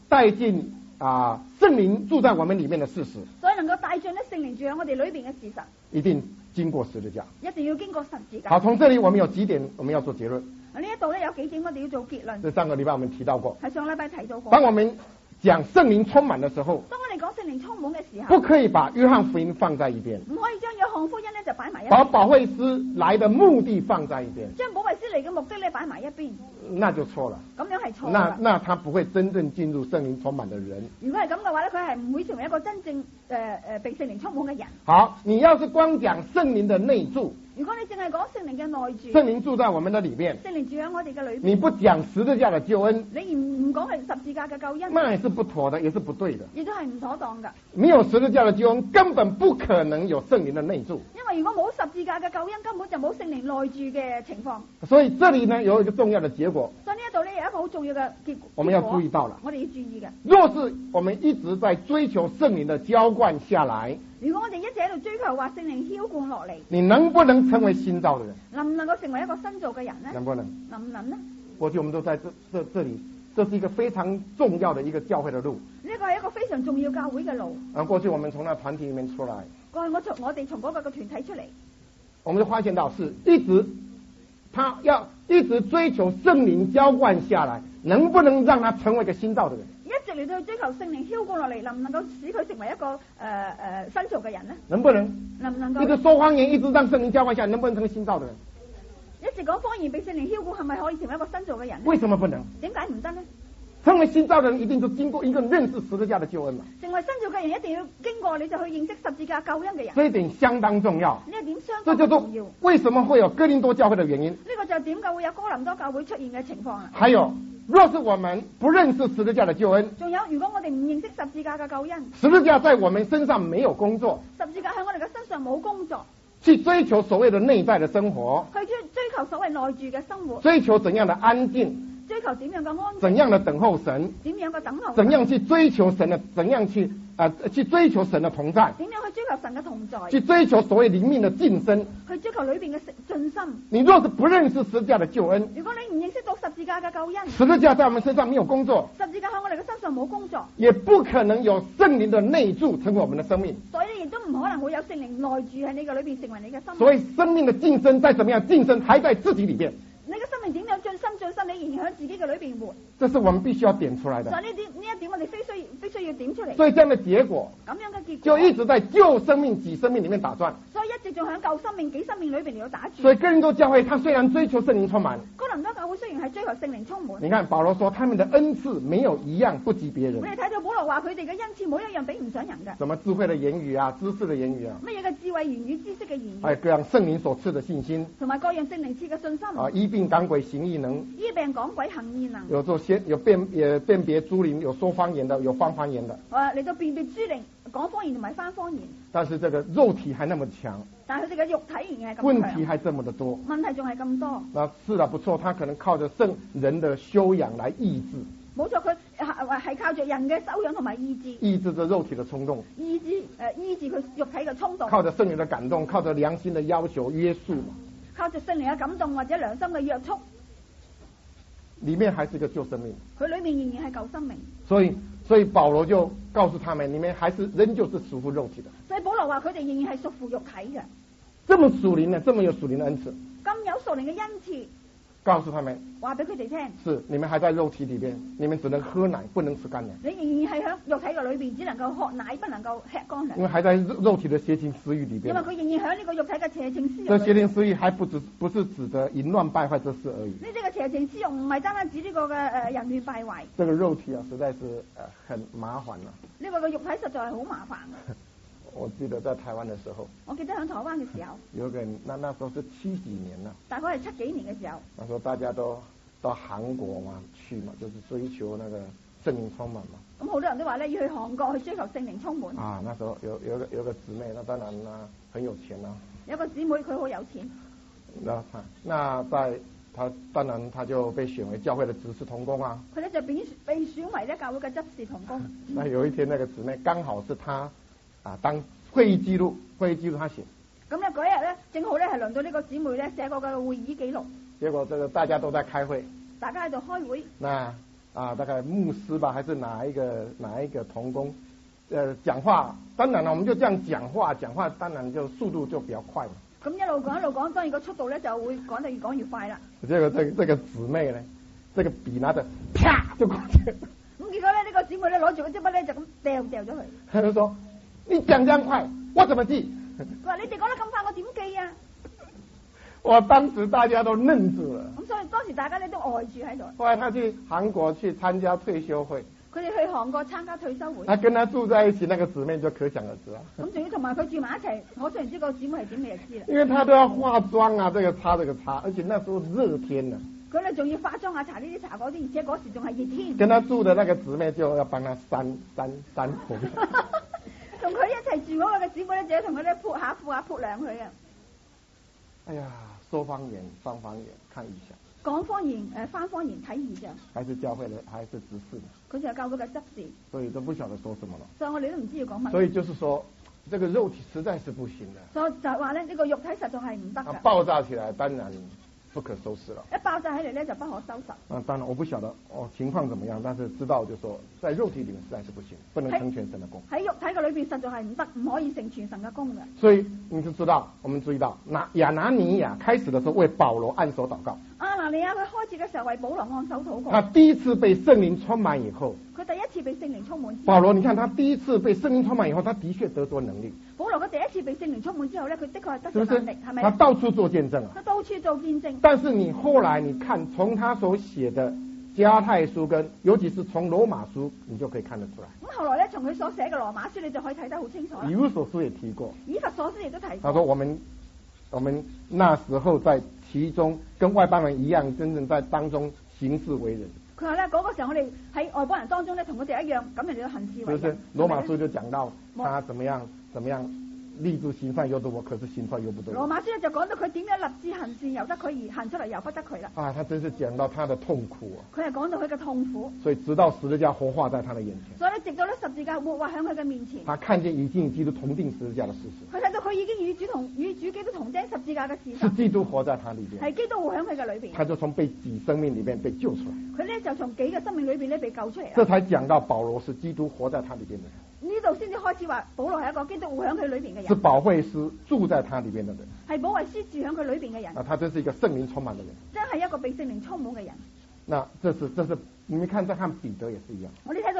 聖靈住在我們裏面的事實。 所以能夠帶進咧聖靈住喺我哋裏邊嘅事實。 一定經過十字架。 一定要經過十字架。 好，從這裏我們有幾點我們要做結論。 呢一度咧有幾點我哋要做結論。 這上個禮拜我們提到過。 係上禮拜提到過。 當我們講聖靈充滿的時候， 當我哋講聖靈充滿嘅時候， 不可以把約翰福音放在一邊， 唔可以將約翰福音咧就擺埋一邊， 把保惠師來的目的放在一邊， 將保惠師嚟嘅目的咧擺埋一邊， 那就錯了。 咁樣係錯啦。 那他不會真正進入聖靈充滿的人。 如果係咁嘅話咧，佢係唔會成為一個真正被聖靈充滿嘅人。 好，你要是光講聖靈的內住， 如果你淨係講聖靈嘅內住， 聖靈住在我們的裏面， 聖靈住喺我哋嘅裏面， 你不講十字架的救恩， 你唔講係十字架嘅救恩， 那也是不妥的，也是不對的， 亦都係唔妥當㗎。 沒有十字架的救恩，根本不可能有聖靈的內住。 因為如果冇十字架嘅救恩，根本就冇聖靈內住嘅情況。 所以這裏呢有一個重要的結果， 所以呢一度呢有一個好重要嘅結果， 我們要注意到了。 我哋要注意嘅。 若是我們一直在追求聖靈的澆灌下來， 如果我哋一直喺度追求話聖靈澆灌落嚟， 你能不能成為新造的人？ 能唔能夠成為一個新造嘅人呢？ 能不能？ 能唔能呢？ 過去我們都在這裏，這是一個非常重要的一個教會的路。 呢個係一個非常重要教會嘅路。 過去我們從那團體裡面出來， 過去我哋從嗰個團體出嚟， 我們就發現到是他要一直追求聖靈澆灌下來，能不能讓他成為一個新造的人？ 一直嚟到去追求聖靈澆灌落嚟，能唔能夠使佢成為一個新造嘅人呢？ 能不能？ 能唔能夠？ 一直說謊言，一直讓聖靈澆灌下來，能不能成為新造的人？ 一直講謊言，被聖靈澆灌，係咪可以成為一個新造嘅人呢？ 為什麼不能？ 點解唔得呢？ 成為新造的人一定是經過一個認識十字架的救恩嘛。 成為新造嘅人一定要經過你就去認識十字架救恩嘅人。 這一點相當重要。 呢一點相當重要。 這就是為什麼會有哥林多教會的原因。 呢個就係點解會有哥林多教會出現嘅情況啦。 還有，若是我們不認識十字架的救恩， 仲有如果我哋唔認識十字架嘅救恩， 十字架在我們身上沒有工作， 十字架喺我哋嘅身上冇工作， 去追求所謂的內在的生活， 去追求所謂內住嘅生活， 追求怎樣的安靜， 追求點樣嘅安靜， 怎樣的等候神， 點樣嘅等候， 怎樣去追求神的，怎樣去追求神的同在， 點樣去追求神嘅同在， 去追求所謂靈命的晉升， 去追求裏邊嘅進深。 你若是不認識十字架的救恩， 如果你唔認識到十字架嘅救恩， 十字架在我們身上沒有工作， 十字架喺我哋嘅身上冇工作， 也不可能有聖靈的內住成為我們的生命。 所以亦都唔可能會有聖靈內住喺你嘅裏邊成為你嘅生命。 所以生命的晉升再怎麼樣晉升，還在自己裏邊。 你嘅生命點樣進深，你仍然喺自己嘅裏邊活。 這是我們必須要點出來的。 所以呢一點我哋必須要點出嚟。 所以這樣的結果， 咁樣嘅結果就一直在舊生命、己生命裏面打轉。 所以一直繼續響舊生命、己生命裏邊嚟到打轉。 所以哥林多教會，他雖然追求聖靈充滿， 哥林多教會雖然係追求聖靈充滿， 你看保羅說他們的恩賜沒有一樣不及別人我。哋睇到保羅話佢哋嘅恩賜冇一樣比唔上人嘅。 什麼智慧的言語啊，知識的言語啊， 乜嘢嘅智慧言語、知識嘅言語， 還有各樣聖靈所賜的信心同埋各樣聖靈賜嘅信心。 啊，醫病趕鬼行異能， 醫病趕鬼行異能。 有辨別諸靈，有說方言的，有方言的。 嚟到辨別諸靈，講方言同埋翻方言。 但是這個肉體還那麼強， 但係佢哋嘅肉體仍然係咁強。 問題還這麼的多。 問題仲係咁多。 那是的，不錯，他可能靠着聖人的修養來抑制。 冇錯，佢係靠着人嘅修養同埋意志， 抑制這肉體的衝動， 醫治佢肉體嘅衝動。 靠着聖靈的感動，靠着良心的要求約束嘛。 靠着聖靈嘅感動或者良心嘅約束， 裏面還是一個舊生命。 佢裏面仍然係舊生命。 所以保羅就告訴他們，你們還是仍舊是屬乎肉體的。 所以保羅話佢哋仍然係屬乎肉體嘅。 這麼屬靈的，這麼有屬靈的恩賜， 咁有屬靈嘅恩賜， 告訴他們， 話俾佢哋聽， 是你們還在肉體裏邊，你們只能喝奶，不能吃乾糧。 你仍然係響肉體嘅裏邊，只能夠喝奶，不能夠吃乾糧。 因為還在肉體的邪情私欲裏邊。 因為佢仍然響呢個肉體嘅邪情私欲。 這邪情私欲還不是指的淫亂敗壞這事而已。 呢啲嘅邪情私欲唔係單單指呢個嘅人亂敗壞。 這個肉體啊，實在是很麻煩啦。 呢個嘅肉體實在係好麻煩。 我記得在台灣的時候， 我記得喺台灣嘅時候， 有個人，那時候是70幾年啦， 大概係70幾年嘅時候。 那時候大家都到韓國嘛去嘛，就是追求那個聖靈充滿嘛。 咁好多人都話咧，要去韓國去追求聖靈充滿。 啊，那時候有個姊妹，那當然啦，很有錢啦。 有個姊妹佢好有錢。 那在他當然他就被選為教會的執事同工啊。 佢咧就被選為咧教會嘅執事同工。 那有一天那個姊妹剛好是他。當會議記錄他寫。咁咧嗰日咧，正好咧係輪到呢個姊妹咧寫過嘅會議記錄。 結果這個大家都在開會。 大家喺度開會。 那大概牧師吧，還是哪一個同工，講話，當然啦，我們就這樣講話，當然就速度就比較快嘛。 咁一路講，當然個速度咧就會講得越講越快啦。 結果這個姊妹咧，這個筆拿着，啪就過去。 咁結果咧呢個姊妹咧攞住嗰支筆咧就咁掉咗佢。 佢就說。你講這樣快，我怎麼記？ 佢話你哋講得咁快，我點記啊？ 我當時大家都愣住了。 咁所以當時大家咧都呆住喺度。 後來他去韓國去參加退休會。 佢哋去韓國參加退休會。 他跟他住在一起，那個姊妹就可想而知啦。 咁仲要同埋佢住埋一齊，可想而知個姊妹係點，你就知啦。 因為他都要化妝啊，這個擦，而且那時候熱天啊。 佢哋仲要化妝啊，搽呢啲搽嗰啲，而且嗰時仲係熱天。 跟他住的那個姊妹就要幫他扇風。 同佢一齊住嗰個嘅姊妹咧，就要同佢咧潑下潑涼佢啊！ 哎呀，說方言、放方言、看異象。 講方言、翻方言睇異象。 還是教會的，還是執事的。 佢就係教會嘅執事。 所以都不曉得說什麼了。 所以我哋都唔知要講乜。 所以就是說，這個肉體實在是不行的。 所以就係話咧，呢個肉體實在係唔得嘅。 爆炸起來，當然不可收拾了。 一爆炸起嚟咧，就不可收拾。 當然我不曉得情況怎麼樣，但是知道就說，在肉體裏面實在是不行，不能成全神的功。 喺肉體嘅裏邊實在係唔得，唔可以成全神嘅功嘅。 所以你就知道，我們注意到，亞拿尼亞開始的時候為保羅按手禱告。亞拿尼亞佢開始嘅時候為保羅按手禱告。 他第一次被聖靈充滿以後， 佢第一次被聖靈充滿。 保羅，你看他第一次被聖靈充滿以後，他的確得着能力。 保羅佢第一次被聖靈充滿之後咧，佢的確係得咗能力，係咪？ 他到處做見證啊。 他到處做見證。 但是你後來你看，從他所寫的加太書跟，尤其是從羅馬書，你就可以看得出來。 咁後來咧，從佢所寫嘅羅馬書，你就可以睇得好清楚啦。 以弗所書也提過。 以弗所書亦都提過。 他說我們那時候在其中跟外邦人一樣，真正在當中行事為人。 佢話咧，嗰個時候我哋喺外邦人當中咧，同佢哋一樣，咁嚟到行事為人。 就是羅馬書就講到他怎麼樣立志行善由得我，可是行出來由不得我。 羅馬書咧就講到佢點樣立志行善由得佢，而行出嚟由不得佢啦。 啊，他真是講到他的痛苦啊！ 佢係講到佢嘅痛苦。 所以直到十字架活化在他的眼前。 所以咧，直到咧十字架活化喺佢嘅面前。 他看見已經與基督同釘十字架的事實。 佢睇到佢已經與主基督同釘十字架嘅事實。 是基督活在他裏邊。 係基督活喺佢嘅裏邊。 他就從被己生命裏面被救出來。 佢咧就從己嘅生命裏邊咧被救出嚟。 這才講到保羅是基督活在他裏邊的人。 呢度先至開始話保羅係一個基督活喺佢裏邊嘅人。 是保惠師住在他裏邊的人。 係保惠師住喺佢裏邊嘅人。 啊，他真是一個聖靈充滿的人。 真係一個被聖靈充滿嘅人。 那這是，你們看，這和彼得也是一樣。 我哋睇到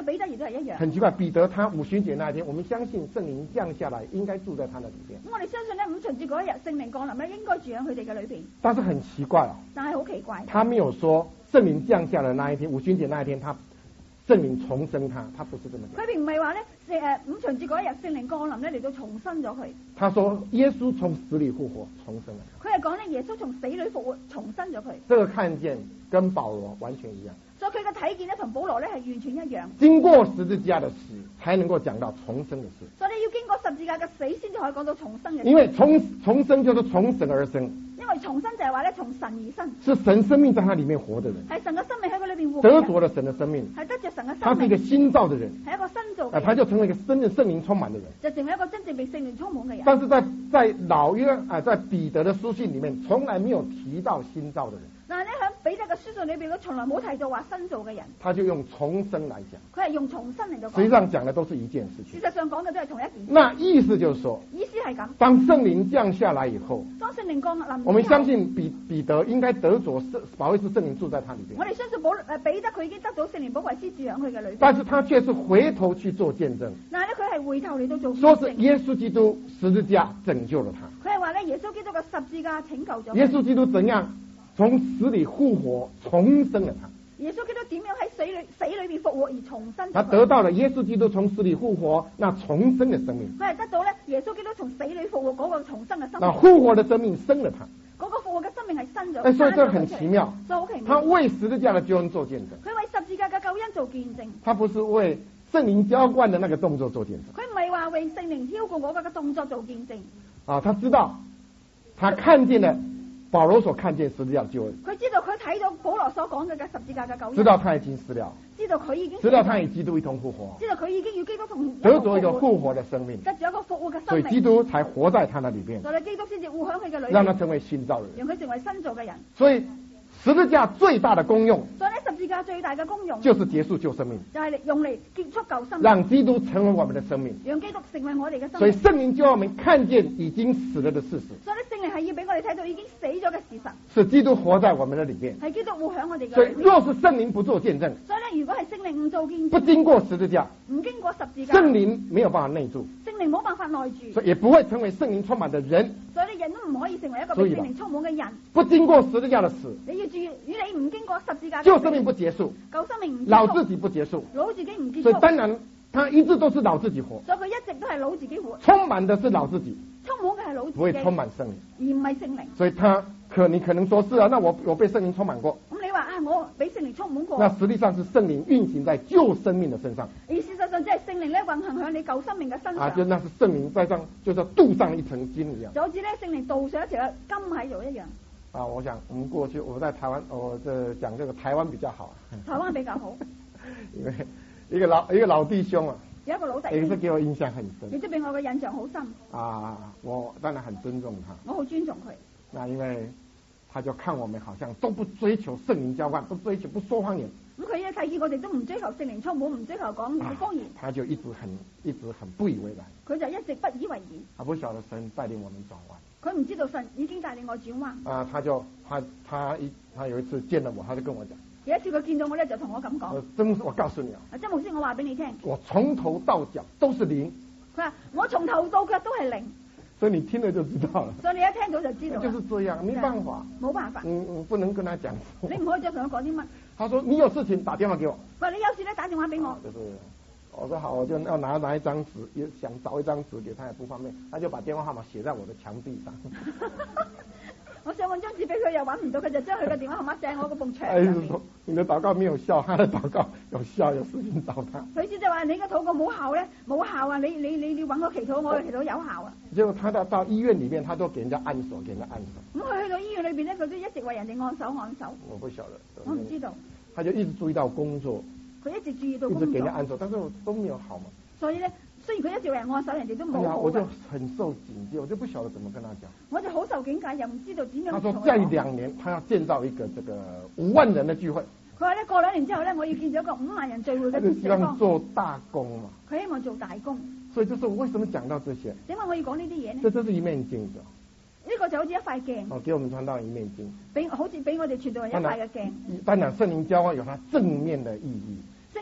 嘅彼得亦都係一樣。 很奇怪，彼得他五旬節那一天，我們相信聖靈降下來，應該住在他那裏邊。 咁我哋相信咧，五旬節嗰一日聖靈降臨咧，應該住喺佢哋嘅裏邊。 但是很奇怪但係好奇怪， 他沒有說聖靈降下的那一天，五旬節那一天，聖靈重生他不是這麼講。 佢並唔係話咧，五旬節嗰一日聖靈降臨咧嚟到重生咗佢。 他說耶穌從死裏復活，重生了。 佢係講咧耶穌從死裏復活，重生咗佢。 這個看見跟保羅完全一樣。 所以佢嘅睇見咧，同保羅咧係完全一樣。 經過十字架的死，才能夠講到重生的事。 所以你要經過十字架嘅死，先至可以講到重生嘅事。 因為重生就是從神而生。 因為重生就係話咧，從神而生。 是神生命在他裏面活的人。 係神嘅生命喺佢裏邊活。 得着了神的生命。 係得着神嘅生命。 他是一個新造的人。 係一個新造嘅人。 他就成為一個真正聖靈充滿的人。 就成為一個真正被聖靈充滿嘅人。 但是在老約在彼得的書信裏面，從來沒有提到新造的人。 但係咧喺彼得嘅書信裏邊，都從來冇提到話新造嘅人。 他就用重生來講。 佢係用重生嚟到講。 實際上講的都是一件事情。 事實上講嘅都係同一件事。 那意思就是說， 意思係咁。 當聖靈降下來以後， 當聖靈降臨， 我們相信彼得應該得着保惠師聖靈住在他裏邊。 我哋相信彼得佢已經得到聖靈保惠師住喺佢嘅裏邊。 但是他卻是回頭去做見證。 但係咧，佢係回頭嚟到做見證。 說是耶穌基督十字架拯救了他。 佢係話咧，耶穌基督嘅十字架拯救咗。 耶穌基督怎樣從死裏復活，重生了他。 耶穌基督點樣喺死裏邊復活而重生？ 他得到了耶穌基督從死裏復活那重生的生命。 佢係得到咧耶穌基督從死裏復活嗰個重生嘅生命。 那復活的生命生了他。 嗰個復活嘅生命係生咗。 所以這很奇妙。 所以好奇妙。 他為十字架的救恩做見證。 佢為十字架嘅救恩做見證。 他不是為聖靈澆灌的那個動作做見證。 佢唔係話為聖靈澆灌嗰個嘅動作做見證。 他知道，他看見了保羅所看見十字架的救恩。 佢知道佢睇到保羅所講嘅十字架嘅救恩。 知道他已經死了。 知道佢已經。 知道他與基督一同復活。 知道佢已經與基督同。 得着一個復活的生命。 得咗一個復活嘅生命。 所以基督才活在他那裏邊。 所以基督先至活喺佢嘅裏邊。 讓他成為新造的人。 讓佢成為新造嘅人。 所以十字架最大的功用。 所以十字架最大嘅功用。 就是結束救生命。 就係用嚟結束救生命。 讓基督成為我們的生命。 讓基督成為我哋嘅生命。 所以聖靈就讓我們看見已經死了的事實。 所以聖靈係要俾我哋睇到已經死咗嘅事實。 是基督活在我們的裏邊。 係基督活喺我哋嘅。 所以若是聖靈不做見證。 所以咧，如果係聖靈唔做見證。 不經過十字架。 唔經過十字架。 聖靈沒有辦法內住。 聖靈冇辦法內住。 所以也不會成為聖靈充滿的人。 所以你人都唔可以成為一個被聖靈充滿嘅人。 不經過十字架的死。 你要注意，與你唔經過十字架。 救生命不結束。 救生命唔結束。 老自己不結束。 老自己唔結束。 所以當然，他一直都是老自己活。 所以佢一直都係老自己活。 充滿的是老自己。 充滿嘅係老自己。 不會充滿聖靈。 而唔係聖靈。 所以你可能說是啊，那我被聖靈充滿過。 咁你話啊，我俾聖靈充滿過。 那實際上是聖靈運行在救生命的身上。 而事實上，即係聖靈咧運行喺你救生命嘅身上。 就那是聖靈在上，就是鍍上一層金一樣。 就好似咧聖靈鍍上一條金喺度一樣。 我想我們過去我在台灣，我講這個台灣比較好。 台灣比較好。 因為一個老弟兄啊。 有一個老弟兄。 也是給我印象很深。 亦都俾我嘅印象好深。 我當然很尊重他。 我好尊重佢。 那因為他就看我們好像都不追求聖靈澆灌，不追求不說謊言。 咁佢一睇見我哋都唔追求聖靈充滿，唔追求講方言。 他就一直很不以為然。 佢就一直不以為然。 他不曉得神帶領我們轉彎。 佢唔知道神已經帶領我轉彎。 他有一次見了我，他就跟我講。 有一次佢見到我咧，就同我咁講。 我告訴你啊。 曾牧師，我話俾你聽。 我從頭到腳都是靈。 佢話我從頭到腳都係靈。 所以你聽了就知道了。 所以你一聽到就知道。 就是這樣，沒辦法。 冇辦法。 不能跟他講。 你唔可以再同佢講啲乜。 他說你有事情打電話給我。 佢話你有事咧打電話俾我。 我說好，我就要拿一張紙，也想找一張紙給他也不方便，他就把電話號碼寫在我的牆壁上。 我想搵張紙俾佢，又搵唔到，佢就將佢嘅電話號碼寫喺我嗰埲牆上面。 你的禱告沒有效，他的禱告有效，有事情找他。 佢先就話你嘅禱告冇效咧，冇效啊！你搵我祈禱，我嘅祈禱有效啊。 結果他到醫院裏面，他都給人家按手，給人家按手。 咁佢去到醫院裏邊咧，佢都一直為人哋按手。 我不曉得， 我唔知道。 他就一直注意到工作。 佢一直注意到工作。 一直給人家按手，但是我都沒有好嘛。 所以咧，雖然佢一直為人按手，人哋都冇好。 我就很受警戒，我就不曉得怎麼跟他講。我就好受警戒，又唔知道點樣。 他說再2年，他要建造一個5萬人的聚會。 佢話咧過2年之後咧，我要建造一個5萬人聚會嘅地方。 希望做大工嘛。 佢希望做大工。 所以就是我為什麼講到這些？ 點解我要講呢啲嘢呢？ 這是一面鏡子。 呢個就好似一塊鏡。 給我們傳道一面鏡。 好似俾我哋傳道人一塊嘅鏡。 當然聖靈澆灌有它正面的意義。 聖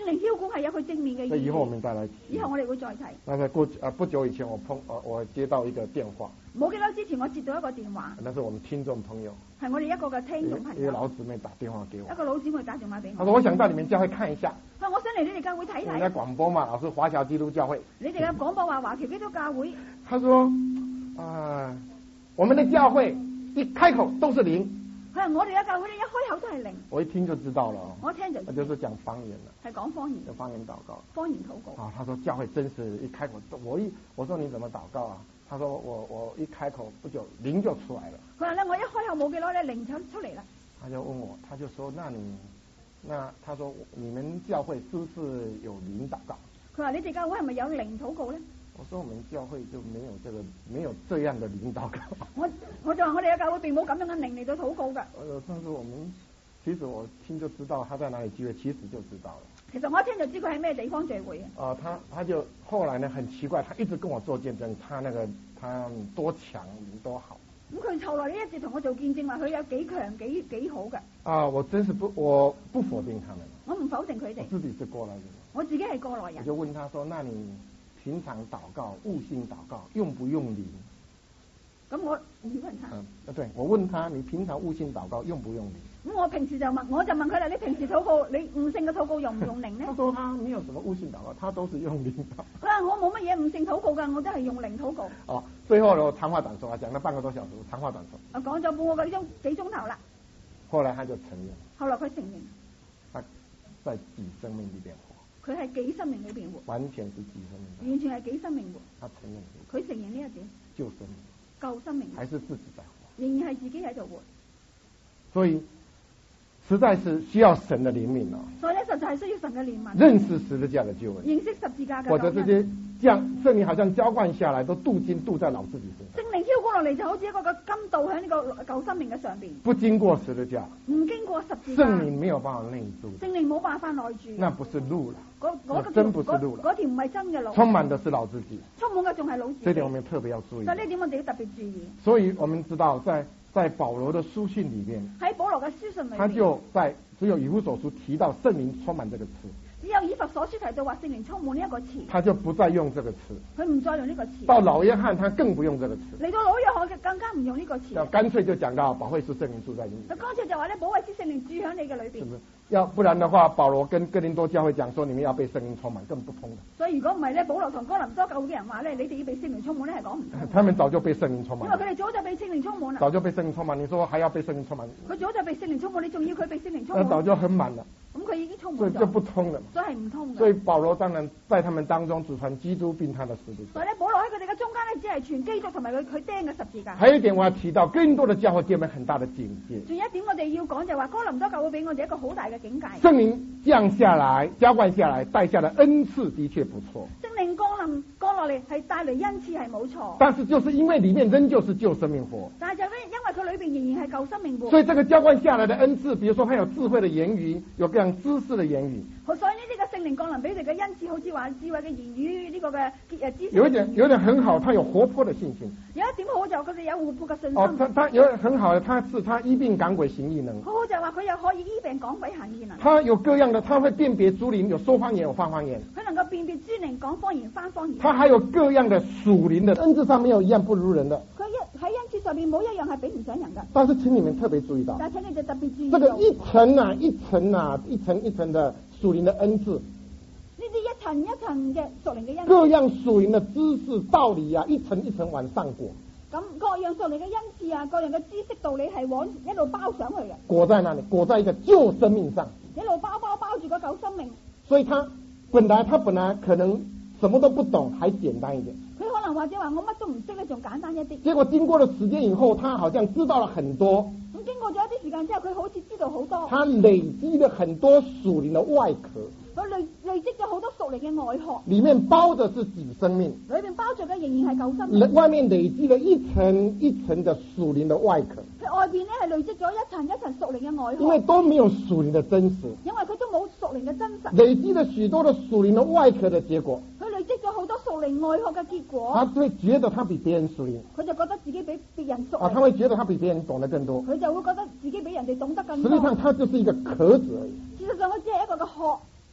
靈澆灌係有佢正面嘅意義。 所以以後我們再來提。 以後我哋會再提。 那在不久以前我接到一個電話， 冇幾多之前我接到一個電話， 那是我們聽眾朋友， 係我哋一個嘅聽眾朋友， 一個老姊妹打電話給我， 一個老姊妹打電話俾我。 他說我想到你們教會看一下。 佢話我想嚟你哋教會睇睇。 你在廣播嘛，老師華僑基督教會。 你哋嘅廣播話華僑基督教會。 他說我們的教會一開口都是靈。 佢話我哋嘅教會咧一開口都係靈。 我一聽就知道了。 我聽就知道。 那就是講方言了。 係講方言。 就方言禱告。 方言禱告。 他說教會真是一開口，我說你怎麼禱告啊？他說我一開口不久靈就出來了。 佢話咧我一開口冇幾耐咧靈就出嚟啦。 他就問我，他就說他說你們教會是不是有靈禱告？ 佢話你哋教會係咪有靈禱告咧？ 我說我們教會就沒有這樣的靈禱告。 我就話我哋嘅教會並冇咁樣嘅靈嚟到禱告噶。 但是其實我聽就知道他在哪裡聚會，其實就知道了。 其實我一聽就知佢喺咩地方聚會啊。 他就後來呢很奇怪，他一直跟我做見證，他多強多好。咁佢後來呢一直同我做見證，話佢有幾強幾好嘅。 我真是我不否定他們。 我唔否定佢哋。 我自己是過來人。 我自己係過來人。 我就問他說：那你平常禱告悟性禱告用不用靈？咁我問他。對，我問他你平常悟性禱告用不用靈？ 咁我平時就問佢啦，你平時禱告你悟性嘅禱告用唔用靈呢？ 他說他沒有什麼悟性禱告，他都是用靈禱。 佢話我冇乜嘢悟性禱告噶，我都係用靈禱告。 最後我長話短說，講了半個多小時，長話短說。 我講咗半個幾鐘頭啦。 後來他就承認。 後來佢承認。 他在己生命裏邊活。佢係己生命裏邊活。 完全是己生命。 完全係己生命活。 他承認。 佢承認呢一點。 救生命。 救生命。 還是自己在活。 仍然係自己喺度活。 所以實在是需要神的憐憫啊！ 所以呢，實在係需要神嘅憐憫。 認識十字架的救恩。認識十字架嘅。 或者這些聖靈好像澆灌下來，都鍍金鍍在老自己身上。 聖靈澆灌落嚟就好似一個金鍍喺呢個舊生命嘅上邊。 不經過十字架。 唔經過十字架。 聖靈沒有辦法內住。 聖靈冇辦法內住。 那不是路了。 真不是路了。嗰條唔係真嘅路。 充滿的是老自己。 充滿嘅仲係老自己。 這點我們特別要注意。 所以呢點我哋要特別注意。 所以我們知道在保羅的書信裏面， 喺保羅嘅書信裏面， 他就只有以弗所書提到聖靈充滿這個詞， 只有以弗所書提到話聖靈充滿呢一個詞， 他就不再用這個詞， 佢唔再用呢個詞。 到老約翰他更不用這個詞， 嚟到老約翰更加唔用呢個詞， 乾脆就講到保惠師聖靈住在你裏面， 乾脆就話咧保惠師聖靈住喺你嘅裏邊。 要不然的話，保羅跟哥林多教會講說，你們要被聖靈充滿，根本不通的。 所以如果唔係咧，保羅同哥林多教會嘅人話咧，你哋要被聖靈充滿咧，係講唔通。 他們早就被聖靈充滿， 因為佢哋早就被聖靈充滿啦。 早就被聖靈充滿，你說還要被聖靈充滿？ 佢早就被聖靈充滿，你仲要佢被聖靈充滿？ 早就很滿了。 咁佢已經充滿咗， 所以就不通了。 所以係唔通嘅。 所以保羅當然在他們當中只傳基督並他的十字架。 所以咧，保羅喺佢哋嘅中間咧，只係傳基督同埋佢釘嘅十字架。 還有一點我要提到，哥林多的教會給我們很大的警戒。 仲有一點我哋要講就係話，哥林多教會俾我哋一個好大嘅警戒。 聖靈降下來，澆灌下來，帶下的恩賜的確不錯。 聖靈降落嚟係帶嚟恩賜係冇錯。 但是就是因為裏面仍舊是舊生命活。 但係就因為佢裏邊仍然係舊生命活。 所以這個澆灌下來的恩賜，比如說它有智慧的言語，有各樣知識的言語。 所以呢啲嘅聖靈降臨俾佢嘅恩賜，好似話智慧嘅言語呢個嘅知識。 有一點很好，它有活潑的信心。 有一點好就佢哋有活潑嘅信心。 它有很好的，它醫病趕鬼行異能。 好就係話佢又可以醫病趕鬼行異能。 它有各樣的，它會辨別諸靈，有說方言，有翻方言。 佢能夠辨別諸靈講方言翻方言。 它還有各樣的屬靈的恩賜上沒有一樣不如人的。 佢喺恩賜上面冇一樣係比唔上人嘅。 但是請你們特別注意到， 但請你哋特別注意， 這個一層啊一層啊一層一層的屬靈的恩賜， 呢啲一層一層嘅屬靈嘅恩賜， 各樣屬靈的知識道理啊，一層一層往上裹。 咁各樣屬靈嘅恩賜啊，各樣嘅知識道理係往一路包上去嘅。 裹在哪裡？裹在一個舊生命上。 一路包住個舊生命。 所以他本來可能什麼都不懂，還簡單一點。 佢可能或者話我乜都唔識咧，仲簡單一啲。 結果經過了時間以後，他好像知道了很多。 咁經過咗一啲時間之後，佢好似知道好多。 他累積了很多屬靈的外殼。 佢累積咗好多屬靈嘅外殼。 裡面包的是己生命。 裏面包着嘅仍然係舊生命。 外面累積了一層一層的屬靈的外殼。 佢外邊咧係累積咗一層一層屬靈嘅外殼。 因為都沒有屬靈的真實。 因為佢都冇屬靈嘅真實。 累積了許多的屬靈的外殼的結果。 佢累積咗好多屬靈外殼嘅結果。 他會覺得他比別人屬靈。 佢就覺得自己比別人屬靈。 他會覺得他比別人懂得更多。 佢就會覺得自己比人哋懂得更多。 實際上，他就是一個殼子而已。 事實上，佢只係一個嘅殼。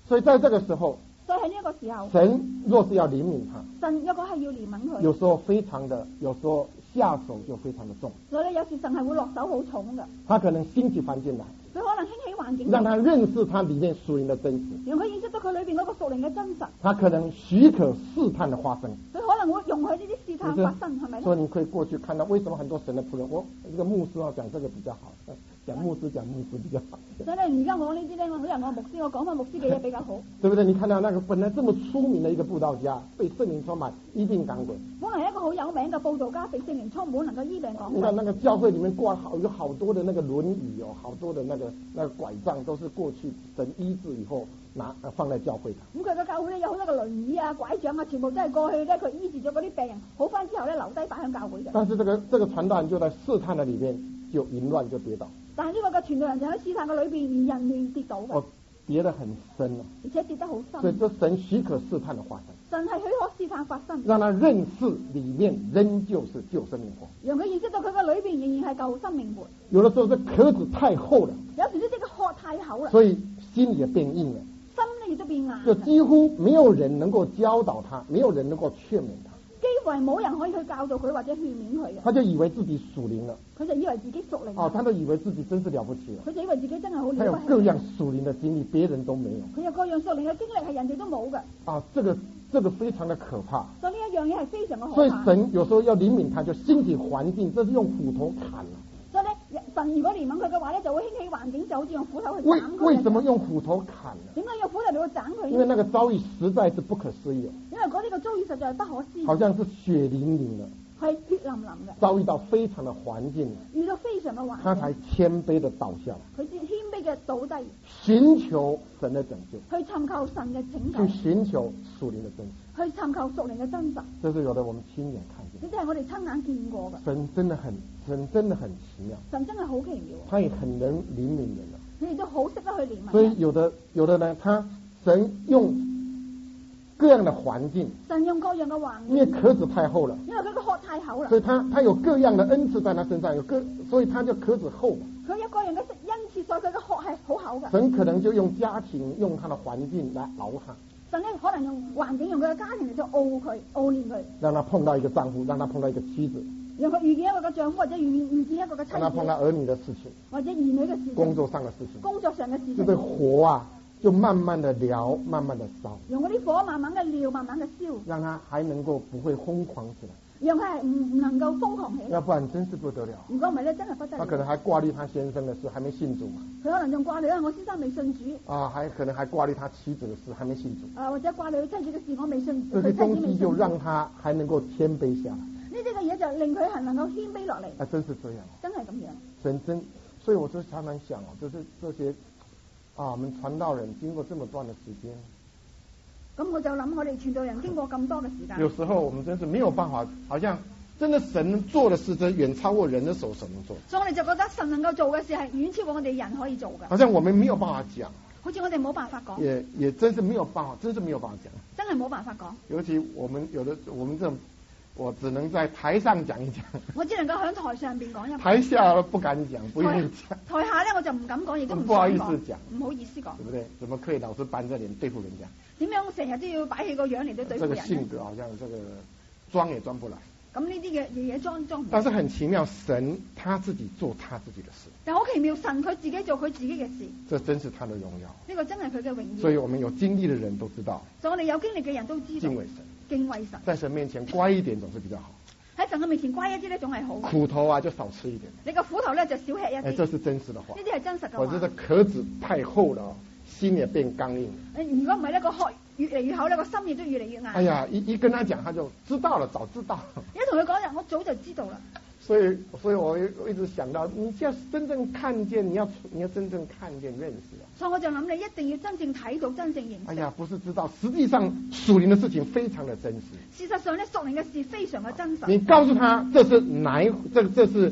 所以在這個時候， 所以喺呢一個時候， 神若是要憐憫他， 神如果係要憐憫佢， 有時候非常的，有時候下手就非常的重。 所以咧有時神係會落手好重嘅。 他可能興起環境來， 佢可能興起環境， 讓他認識他裏面屬靈的真實， 讓佢認識到佢裏邊嗰個屬靈嘅真實。 他可能許可試探的發生， 佢可能會容許呢啲試探發生，係咪咧？ 所以你可以過去看到為什麼很多神的僕人，這個牧師講這個比較好，講牧師比較好。 所以咧，而家我呢啲咧，我好牧師，我講翻牧師嘅嘢比較好， 對不對？你看到那個本來這麼出名的一個佈道家，被聖靈充滿，醫病趕鬼。 本來一個好有名嘅佈道家，被聖靈充滿，能夠醫病趕鬼。 那個教會裡面掛有好多的那個輪椅哦，好多的那個拐杖，都是過去神醫治以後放在教會的。 咁佢嘅教會咧有好多個輪椅啊、拐杖啊，全部都係過去咧佢醫治咗嗰啲病人，好翻之後咧留低擺喺教會嘅。 但是這個傳道人就在試探的裡面就淫亂就跌倒。但係呢個嘅傳道人就喺試探嘅裏邊而人亂跌倒嘅。跌得很深啊，而且跌得好深。所以這神許可試探的發生。神係許可試探發生，讓他認識裡面仍舊是舊生命活。讓佢認識到佢個裏邊仍然係舊生命活。有的時候這殼子太厚了，有時呢啲個殼太厚啦，所以心也變硬了，心呢亦都變硬。就幾乎沒有人能夠教導他，沒有人能夠勸勉他。幾乎係冇人可以去教導佢或者勸勉佢嘅。他就以為自己屬靈了，佢就以為自己屬靈。哦，他都以為自己真是了不起了。佢就以為自己真係好了不起。他有各樣屬靈的經歷，別人都沒有。佢有各樣屬靈嘅經歷係人哋都冇嘅。啊，這個非常的可怕。所以呢一樣嘢係非常嘅可怕。所以神有時候要憐憫他，就興起環境，這是用斧頭砍了。所以咧，神如果憐憫佢嘅話咧，就會興起環境，就好似用斧頭去斬佢。為什麼用斧頭砍呢？點解用斧頭嚟去斬佢？因為那個遭遇實在是不可思議。因為嗰啲個遭遇實在係不可思議。好像是血淋淋的。係血淋淋嘅。遭遇到非常的環境。遇到非常嘅環境。他才謙卑的倒下。佢先謙卑嘅倒低。尋求神的拯救。去尋求神嘅拯救。去尋求屬靈的真實。去尋求屬靈嘅真實。這是有的我們親眼看見。呢啲係我哋親眼見過嘅。神真的很奇妙。神真係好奇妙。他也很能憐憫人啊。佢亦都好識得去憐憫。所以有的呢，神用各樣的環境。神用各樣嘅環境。因為殼子太厚了。因為佢個殼太厚啦。所以他有各樣的恩賜在他身上，所以他就殼子厚。佢有各樣嘅恩賜，所以佢個殼係好厚嘅。神可能就用家庭，用他的環境來熬他。神呢可能用環境，用佢嘅家庭嚟到熬練佢。讓他碰到一個丈夫，讓他碰到一個妻子。讓佢遇見一個嘅丈夫，或者遇見一個嘅妻子。讓他碰到兒女的事情。或者兒女嘅事情。工作上嘅事情。工作上嘅事情。這個火啊，就慢慢的燎，慢慢的燒。用嗰啲火慢慢嘅燎，慢慢嘅燒。讓他還能夠不會瘋狂起來。讓佢係唔能夠瘋狂起來。要不然真是不得了。如果唔係咧，真係不得了。他可能還掛慮他先生的事，還沒信主嘛。佢可能仲掛慮我先生未信主。啊，可能還掛慮他妻子的事，還沒信主。啊，或者掛慮佢妻子嘅事，我未信主。這些東西就讓他還能夠謙卑下來。呢啲嘅嘢就令佢係能夠謙卑落嚟。啊，真是這樣。真係咁樣。所以我就常常想就是這些我們傳道人經過這麼短的時間。咁我就諗，我哋傳道人經過咁多嘅時間，有時候我們真是沒有辦法，好像真的神做的事，真遠超過人的手所能做。所以我哋就覺得神能夠做嘅事係遠超過我哋人可以做嘅。好像我們沒有辦法講，好似我哋冇辦法講，也真是沒有辦法，真是沒有辦法講，真係冇辦法講。尤其我們這種，我只能在台上講一講，我只能夠喺台上邊講一講，台下不敢講，不願意講。台下咧我就唔敢講，亦都唔好意思講，唔好意思講，對不對？怎麼可以老是板着臉對付人家？點樣成日都要擺起個樣嚟對付人？這個性格好像這個裝也裝不來。咁呢啲嘅嘢裝唔來。但是很奇妙，神他自己做他自己的事。但好奇妙，神佢自己做佢自己嘅事。這真是他的榮耀。呢個真係佢嘅榮耀。所以我們有經歷嘅人都知道。所以我哋有經歷嘅人都知道。敬畏神。敬畏神。在神面前乖一點總是比較好。喺神嘅面前乖一啲咧，總係好。苦頭啊，就少吃一點。你個苦頭咧就少吃一啲。這是真實的話。呢啲係真實嘅話。我覺得殼子太厚了，心也變剛硬。如果唔係呢個殼越嚟越厚呢個心亦都越嚟越硬。哎呀，一跟他講，他就知道了，早知道。一同佢講我早就知道啦。所以我一直想到，你要真正看見，你要真正看見認識啊。所以我就諗你一定要真正睇到，真正認識。哎呀，不是知道，實際上屬靈的事情非常的真實。事實上呢，屬靈嘅事非常嘅真實。你告訴他這是奶，這是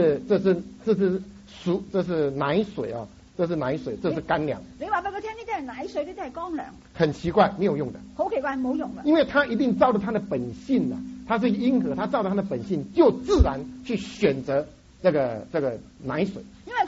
奶水啊。這是奶水，這是乾糧。你話俾佢聽，呢啲係奶水，呢啲係乾糧。很奇怪，沒有用的。好奇怪，冇用嘅。因為他一定照着他的本性啊，他是嬰兒，他照着他的本性，就自然去選擇這個奶水。因為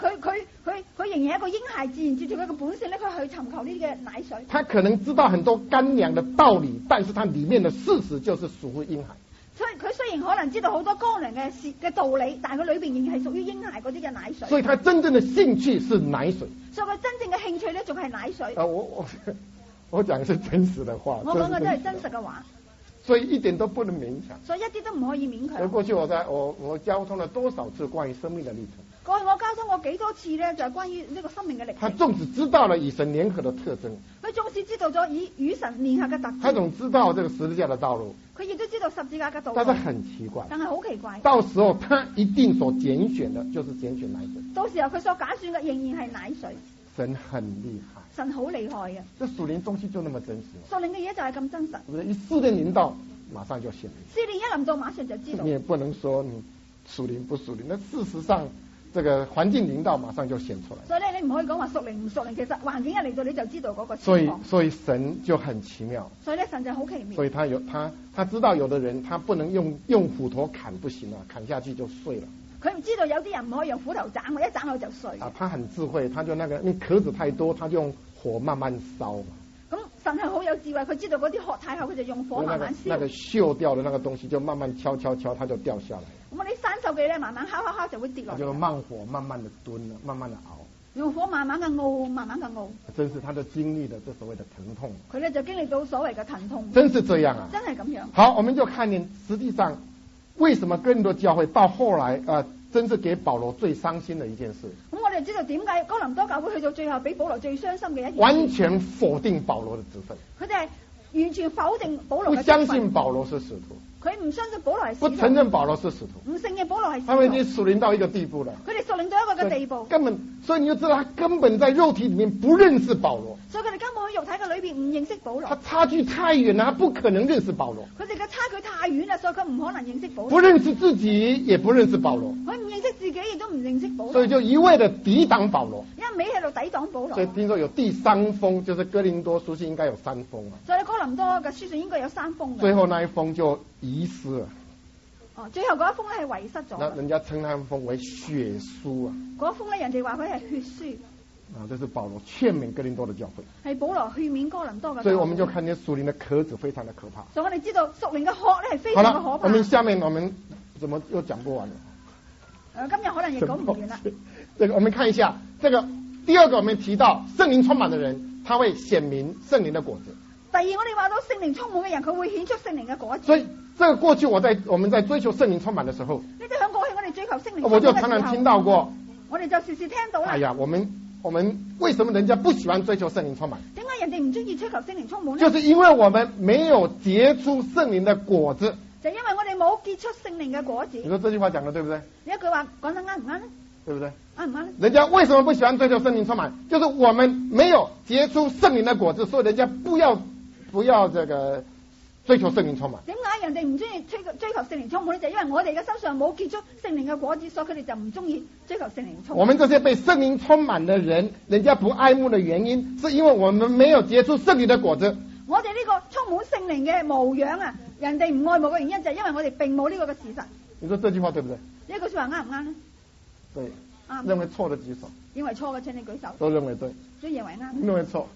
佢仍然係一個嬰孩，自然照住佢嘅本性咧，佢去尋求呢啲嘅奶水。 他可能知道很多乾糧的道理，但是他裏面的事實就是屬於嬰孩。 所以佢雖然可能知道好多乾糧嘅道理，但係佢裏邊仍然係屬於嬰孩嗰啲嘅奶水。 所以他真正的興趣是奶水。 所以佢真正嘅興趣咧，仲係奶水。 我講的是真實的話。 我講嘅都係真實嘅話。 所以一點都不能勉強。 所以一啲都唔可以勉強。 過去我交通了多少次關於生命的歷程？ 過去我交通過幾多次咧，就係關於呢個生命嘅歷程。 他縱使知道了與神聯合的特徵， 佢縱使知道咗與神聯合嘅特徵， 他總知道這個十字架的道路， 佢亦都知道十字架嘅道路。 但是很奇怪， 但係好奇怪。 到時候他一定所揀選的就是揀選奶水。 到時候佢所揀選嘅仍然係奶水。 神很厲害， 神好厲害嘅。 這屬靈東西就那麼真實。 屬靈嘅嘢就係咁真實。 一試煉臨到，馬上就顯明。 試煉一臨到，馬上就知道。 你也不能說你屬靈不屬靈，那事實上，這個環境臨到，馬上就顯出來。 所以咧，你唔可以講話屬靈唔屬靈，其實環境一嚟到你就知道嗰個情況。 所以神就很奇妙。 所以咧，神就好奇妙。 所以他知道有的人他不能用斧頭砍，不行啊，砍下去就碎了。 佢唔知道有啲人唔可以用斧頭斬，我一斬落就碎。 他很智慧，他就因為殼子太多，他就用火慢慢燒嘛。 咁神係好有智慧，佢知道嗰啲殼太厚，佢就用火慢慢燒。 那個鏽掉的那個東西就慢慢敲，它就掉下來。 咁我哋生鏽嘅咧，慢慢敲就會跌落嚟。 就慢火慢慢的燉，慢慢的熬。 用火慢慢嘅熬，慢慢嘅熬。 真是他就經歷了這所謂的疼痛。 佢咧就經歷到所謂嘅疼痛。 真是這樣啊！ 真係咁樣。 好，我們就看見實際上為什麼哥林多教會到後來真是給保羅最傷心的一件事。 咁我哋知道點解哥林多教會去到最後俾保羅最傷心嘅一件事。 完全否定保羅的職分。 佢哋係完全否定保羅嘅職分。 不相信保羅是使徒。 佢唔相信保羅係使徒。 不承認保羅是使徒。 唔承認保羅係使徒。 他們已經屬靈到一個地步了。 佢哋屬靈到一個嘅地步。 所以你就知道他根本在肉體裏面不認識保羅。 所以佢哋根本喺肉體嘅裏邊唔認識保羅。 他差距太遠了，他不可能認識保羅。 佢哋嘅差距太遠啦，所以佢唔可能認識保羅。 不認識自己，也不認識保羅。 佢唔認識自己，亦都唔認識保羅。 所以就一味的抵擋保羅。 一味喺度抵擋保羅。 所以聽說有第三封，就是哥林多書信應該有3封啊。 所以哥林多嘅書信應該有3封。 最後那一封就遺失了。 最後嗰一封咧係遺失咗。 那人家稱那封為血書啊。 嗰一封咧，人哋話佢係血書。 這是保羅勸勉哥林多的教會。 係保羅勸勉哥林多嘅教會。 所以我們就看見屬靈的殼子非常的可怕。 所以我哋知道屬靈嘅殼咧係非常嘅可怕。 好了，我們下面怎麼又講不完了？ 今日可能亦講唔完啦。 這個我們看一下，這個第二個我們提到聖靈充滿的人，他會顯明聖靈的果子。 第二，我哋話到聖靈充滿嘅人，佢會顯出聖靈嘅果子。 所以，這個過去我們在追求聖靈充滿的時候， 呢啲喺過去我哋追求聖靈充滿嘅時候， 我就常常聽到過。 我哋就時時聽到啦。 哎呀，我們為什麼人家不喜歡追求聖靈充滿？ 點解人哋唔中意追求聖靈充滿呢？ 就是因為我們沒有結出聖靈的果子。 就因為我哋冇結出聖靈嘅果子。 你說這句話講得對不對？ 呢一句話講得啱唔啱呢？ 對不對？ 啱唔啱呢？ 人家為什麼不喜歡追求聖靈充滿？就是我們沒有結出聖靈的果子，所以人家不要這個追求聖靈充滿。 點解人哋唔中意追求聖靈充滿呢？就因為我哋嘅身上冇結出聖靈嘅果子，所以佢哋就唔中意追求聖靈充滿。 我們這些被聖靈充滿的人，人家不愛慕的原因，是因為我們沒有結出聖靈的果子。 我哋呢個充滿聖靈嘅模樣啊，人哋唔愛慕嘅原因就係因為我哋並冇呢個嘅事實。 你說這句話對不對？ 呢句說話啱唔啱呢？ 對。 啱。 認為錯的舉手。 認為錯嘅請你舉手。 都認為對。 都認為啱。 認為錯。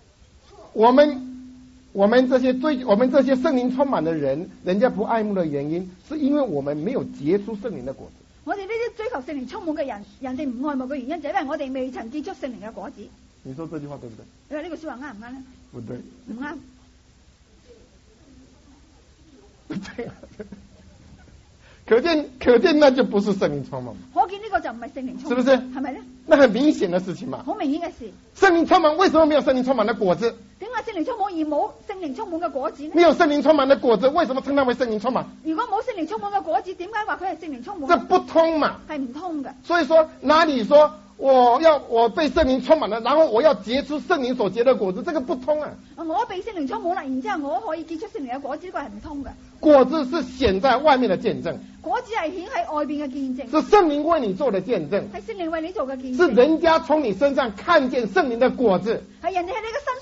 我們這些聖靈充滿的人，人家不愛慕的原因，是因為我們沒有結出聖靈的果子。 我哋呢啲追求聖靈充滿嘅人，人哋唔愛慕嘅原因，就係因為我哋未曾結出聖靈嘅果子。 你說這句話對不對？ 你話呢句說話啱唔啱呢？ 不對。 唔啱。 對啊。可見那就不是聖靈充滿。 可見呢個就唔係聖靈充滿， 是不是？ 係咪呢？ 那很明顯的事情嘛。 好明顯嘅事。 聖靈充滿，為什麼沒有聖靈充滿的果子？ 點解聖靈充滿而冇聖靈充滿嘅果子呢？ 沒有聖靈充滿的果子，為什麼稱它為聖靈充滿？ 如果冇聖靈充滿嘅果子，點解話佢係聖靈充滿？ 這不通嘛。 係唔通嘅。 所以說，哪裡說我被聖靈充滿了，然後我要結出聖靈所結的果子，這個不通啊。 我被聖靈充滿啦，然之後我可以結出聖靈嘅果子，呢個係唔通嘅。 果子是顯在外面的見證， 果子係顯喺外邊嘅見證， 是聖靈為你做的見證， 係聖靈為你做嘅見證， 是人家從你身上看見聖靈的果子， 係人哋喺你嘅身上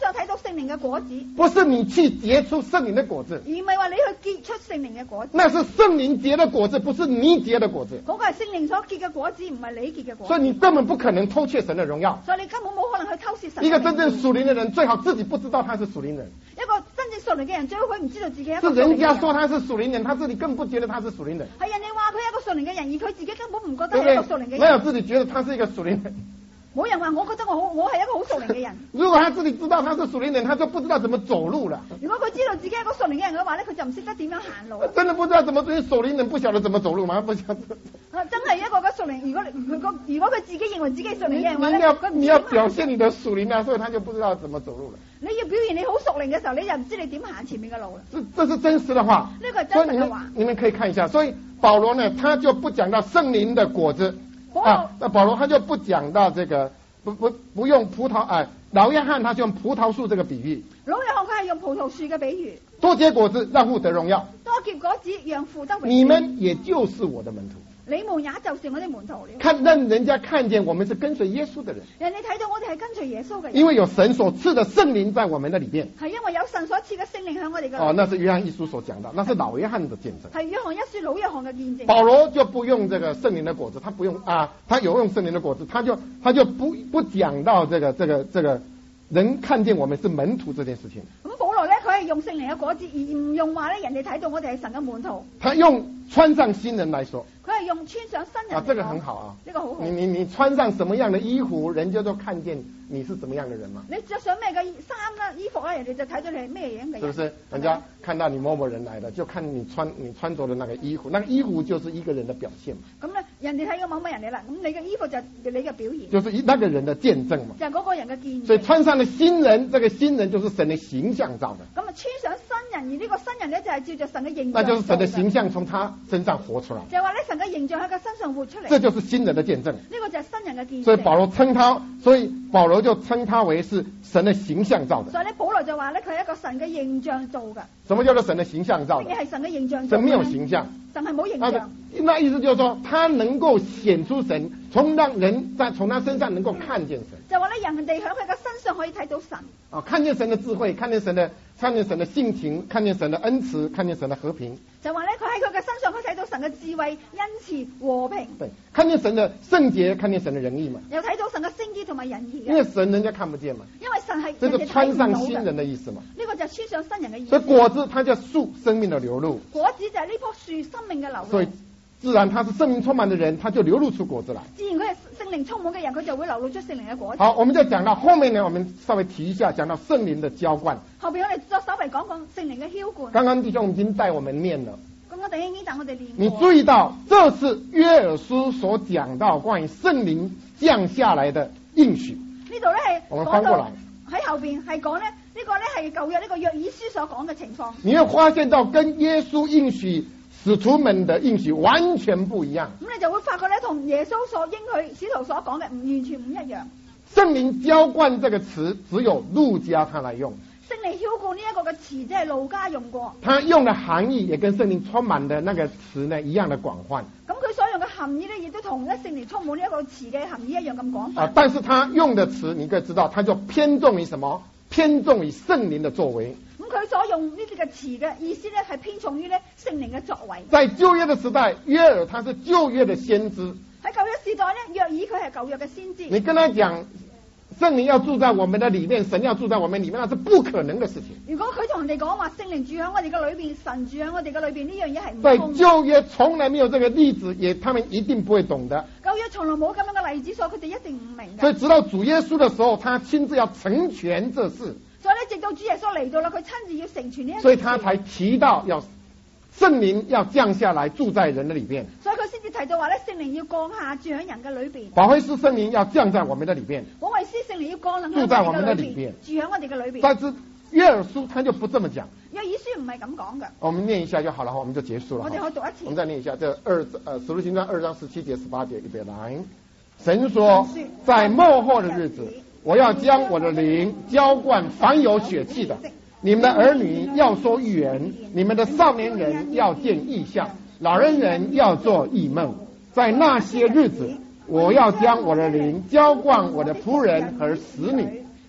上睇到聖靈嘅果子， 不是你去結出聖靈的果子， 而唔係話你去結出聖靈嘅果子。 那是聖靈結的果子，不是你結的果子。 嗰個係聖靈所結嘅果子，唔係你結嘅果子。 所以你根本不可能偷竊神的榮耀。 所以你根本冇可能去偷竊神。 一個真正屬靈的人，最好自己不知道他是屬靈人。 一個真正屬靈嘅人，最好佢唔知道自己係一個屬靈嘅人。 是人家說他是屬靈人，他自己根本不覺得他是屬靈人。 係人哋話佢係一個屬靈嘅人，而佢自己根本唔覺得對不係一個屬靈嘅對？ 人。 沒有自己覺得他是一個屬靈人。 冇人話我覺得我係一個好屬靈嘅人。 如果他自己知道他是屬靈人，他就不知道怎麼走路了。 如果佢知道自己係一個屬靈嘅人嘅話咧，佢就唔識得點樣行路。 真的不知道怎麼屬靈人不曉得怎麼走路嗎？不曉得。 真係一個嘅屬靈，如果佢自己認為自己係屬靈嘅人嘅話咧， 你要表現你的屬靈啊，所以他就不知道怎麼走路了。 你要表現你好屬靈嘅時候，你就唔知你點行前面嘅路啦。 這是真實的話。 呢個係真實嘅話。 你們可以看一下，所以保羅呢，他就不講到聖靈的果子那保羅他就不講到這個不用葡萄老約翰他就用葡萄樹這個比喻。 老約翰佢係用葡萄樹嘅比喻。 多結果子讓父得榮耀。 多結果子讓父得榮耀。 你們也就是我的門徒。 你們也就是我的門徒了。 讓人家看見我們是跟隨耶穌的人。 人哋睇到我哋係跟隨耶穌嘅人。 因為有神所賜的聖靈在我們的裏面。 係因為有神所賜嘅聖靈喺我哋嘅。 那是約翰一書所講的，那是老約翰的見證。 係約翰一書老約翰嘅見證。 保羅就不用這個聖靈的果子，他不用他有用聖靈的果子，他就不講到這個人看見我們是門徒這件事情。 咁保羅咧，佢係用聖靈嘅果子，而唔用話咧人哋睇到我哋係神嘅門徒。 他用穿上新人來說。 佢係用穿上新人。 這個很好啊。 呢個好好。 你穿上什麼樣的衣服，人家都看見你是什麼樣的人嘛。 你着上咩嘅衫啦、衣服啦，人哋就睇到你係咩樣嘅人。 是不是？人家看到你某某人來了，就看你穿着的那個衣服，那個衣服就是一個人的表現嘛。 咁咧，人哋睇到某某人嚟啦，咁你嘅衣服就係你嘅表現。 就是那個人的見證嘛。 就係嗰個人嘅見證。 所以穿上了新人，這個新人就是神的形象造的。 咁啊，穿上新人，而呢個新人咧就係照着神嘅形象。 那就是神的形象從他身上活出來。 就係話咧，神嘅形象喺佢身上活出嚟。 這就是新人的見證。 呢個就係新人嘅見證。 所以保羅就稱他為是神的形象造的。 所以咧，保羅就話咧，佢係一個神嘅形象做嘅。 什麼叫做神的形象造的？ 乜嘢係神嘅形象？ 神沒有形象。 神係冇形象。 那意思就是說，他能夠顯出神，讓人從他身上能夠看見神。 就話咧，人哋喺佢嘅身上可以睇到神。 看見神的智慧，看見神的性情，看見神的恩慈，看見神的和平。 就話咧，佢喺佢嘅身上可以睇到神嘅智慧、恩慈、和平。 對，看見神的聖潔，看見神的仁義嘛。 又睇到神嘅聖潔同埋仁義。 因為神人家看不見嘛。 因為神係這是穿上新人的意思嘛。 呢個就係穿上新人嘅意思。 所以果子，它叫樹生命的流露。 果子就係呢棵樹生命嘅流露。 所以自然他是聖靈充滿的人，他就流露出果子來。 自然佢係聖靈充滿嘅人，佢就會流露出聖靈嘅果子。 好，我們就講到後面呢，我們稍微提一下，講到聖靈的澆灌。 後邊我哋再稍微講講聖靈嘅澆灌。 剛剛弟兄已經帶我們念了。 咁我哋已經帶我哋念。 你注意到，這是約珥書所講到關於聖靈降下來的應許。 呢度咧係我們翻過來喺後邊係講咧呢個咧係舊約呢個約珥書所講嘅情況。 你會發現到跟耶穌應許使徒們的應許完全不一樣。 咁你就會發覺咧，同耶穌所應許使徒所講嘅完全唔一樣。 聖靈澆灌這個詞只有路加他來用。 聖靈澆灌呢一個嘅詞，即係路加用過。 他用的含義也跟聖靈充滿的那個詞呢一樣的廣泛。 咁佢所用嘅含義呢，亦都同一聖靈充滿呢一個詞嘅含義一樣咁廣泛。 但是他用的詞，你可以知道，他就偏重於什麼？偏重於聖靈的作為。 咁佢所用呢啲嘅詞嘅意思呢，係偏重於呢聖靈嘅作為。 在舊約的時代，約珥他是舊約的先知。 喺舊約時代呢，約珥佢係舊約嘅先知。 你跟他講聖靈要住在我們的裏面，神要住在我們裏面，那是不可能的事情。 如果佢同人哋講話聖靈住喺我哋嘅裏邊，神住喺我哋嘅裏邊，呢樣嘢係唔通。 在舊約從來沒有這個例子，他們一定不會懂的。 舊約從來冇咁樣嘅例子，所以佢哋一定唔明嘅。 所以直到主耶穌的時候，他親自要成全這事。 所以咧，直到主耶穌嚟到啦，佢親自要成全呢一件事。 所以他才提到聖靈要降下來住在人的裏邊。 所以佢先至提到話咧，聖靈要降下住喺人嘅裏邊。 保惠師聖靈要降在我們的裏邊。 保惠師聖靈要降臨住在我們的裏邊， 住喺我哋嘅裏邊。 但是約珥書他就不這麼講。 約珥書唔係咁講嘅。 我們念一下就好了，我們就結束了。 我哋可以讀一次。 我們再念一下，這使徒行傳2章17節18節，預備來。神說，在末後的日子，我要將我的靈澆灌凡有血氣的。你們的兒女要說預言，你們的少年人要見異象，老人人要做異夢。在那些日子，我要將我的靈澆灌我的僕人和使女，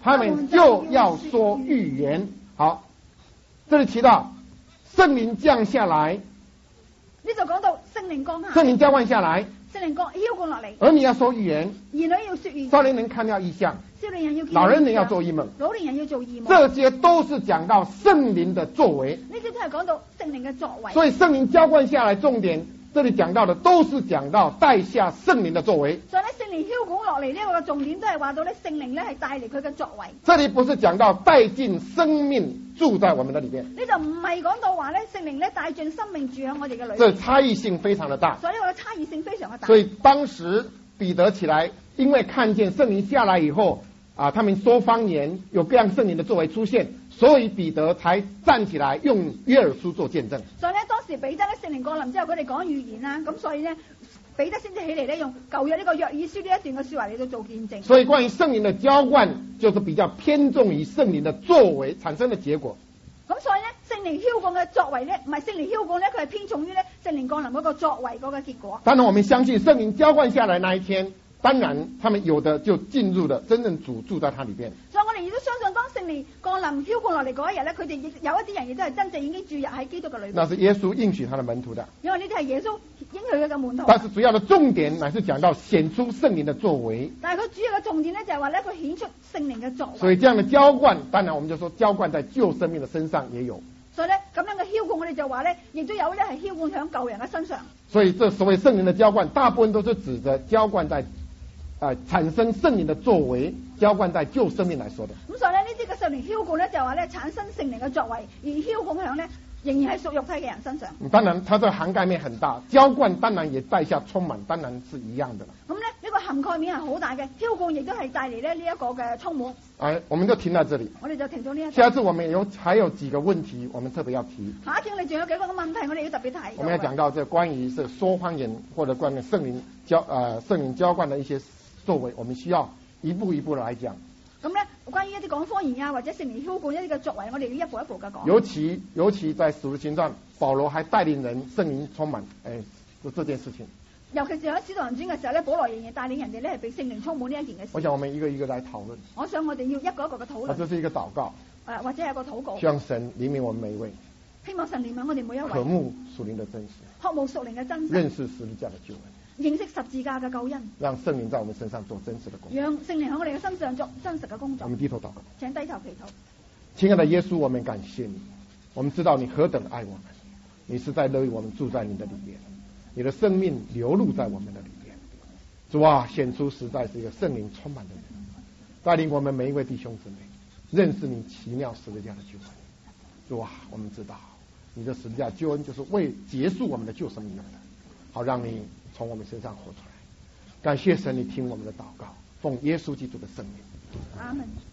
他们就要说预言。好，这里提到圣靈降下來， 呢就講到聖靈降下， 聖靈交換下來， 聖靈澆灌落嚟， 兒女要說預言， 兒女要說預言， 少年人看到異象， 少年人要見老人人要做異夢， 老年人要做異夢， 這些都是講到聖靈的作為。 呢啲都係講到聖靈嘅作為。 所以聖靈澆灌下來，重點這裡講到的都是講到帶下聖靈的作為。 所以咧，聖靈澆灌落嚟呢個嘅重點都係話到咧，聖靈咧係帶嚟佢嘅作為。 這裡不是講到帶進生命住在我們的裡面， 呢就唔係講到話咧，聖靈咧帶進生命住喺我哋嘅裏面。 這差異性非常的大。 所以我嘅差異性非常嘅大。 所以當時彼得起來，因為看見聖靈下來以後，他們說方言，有各樣聖靈的作為出現，所以彼得才站起來用約珥書做見證。 所以咧，當時彼得咧聖靈降臨之後，佢哋講預言啦，咁所以咧彼得先至起嚟咧用舊約呢個約珥書呢一段嘅說話嚟到做見證。 所以關於聖靈的澆灌，就是比較偏重於聖靈的作為產生的結果。 咁所以咧，聖靈澆灌嘅作為咧，唔係聖靈澆灌咧，佢係偏重於咧聖靈降臨嗰個作為嗰個結果。 當然，我們相信聖靈澆灌下來那一天，當然他們有的就進入了真正主住在他裡邊。 所以我哋亦都相信，當聖靈降臨澆灌落嚟嗰一日咧，佢哋亦有一啲人亦都係真正已經住入喺基督嘅裏邊。 那是耶穌應許他的門徒的。 因為呢啲係耶穌應許佢嘅門徒。 但是主要的重點乃是講到顯出聖靈的作為。 但係佢主要嘅重點咧就係話咧，佢顯出聖靈嘅作為。 所以這樣的澆灌，當然我們就說澆灌在舊生命的身上也有。 所以咧咁樣嘅澆灌，我哋就話咧，亦都有咧係澆灌響舊人嘅身上。 所以這所謂聖靈的澆灌，大部分都是指着澆灌在產生聖靈的作為，澆灌在舊生命來說的。 咁所以咧呢啲嘅聖靈澆灌咧就話咧產生聖靈嘅作為，而澆灌響咧仍然係屬肉體嘅人身上。 當然，它這個涵蓋面很大，澆灌當然也帶下充滿，當然是一樣的。 咁咧呢個涵蓋面係好大嘅，澆灌亦都係帶嚟咧呢一個嘅充滿。 我們就停在這裡。 我哋就停到呢一度。 下次我們還有幾個問題，我們特別要提。 下一次我哋仲有幾個問題，我哋要特別提。 我們要講到這關於是說方言或者關於聖靈澆灌的一些作為，我們需要一步一步來講。 咁咧，關於一啲講方言啊，或者聖靈澆灌一啲嘅作為，我哋要一步一步嘅講。 尤其在使徒行傳，保羅還帶領人聖靈充滿，這件事情。 尤其是喺使徒行傳嘅時候咧，保羅仍然帶領人哋咧係被聖靈充滿呢一件嘅事。 我想我們一個一個來討論。 我想我哋要一個一個嘅討論。 這是一個禱告。 或者係個禱告。 希望神憐憫我們每一位。 希望神憐憫我哋每一位。 渴慕屬靈的真實。 渴慕屬靈嘅真實。 認識十字架的救恩。 認識十字架嘅救恩。 讓聖靈在我們身上做真實的工作。 讓聖靈喺我哋嘅身上做真實嘅工作。 我們低頭禱告。 請低頭祈禱。 親愛的耶穌，我們感謝你。我們知道你何等愛我們，你是在樂意我們住在你的裡面，你的生命流露在我們的裡面。主啊，顯出實在是一個聖靈充滿的人，帶領我們每一位弟兄姊妹認識你奇妙十字架的救恩。主啊，我們知道你的十字架救恩就是為結束我們的舊生命用的，好讓你從我們身上活出來。感謝神，你聽我們的禱告，奉耶穌基督的聖名。 阿門。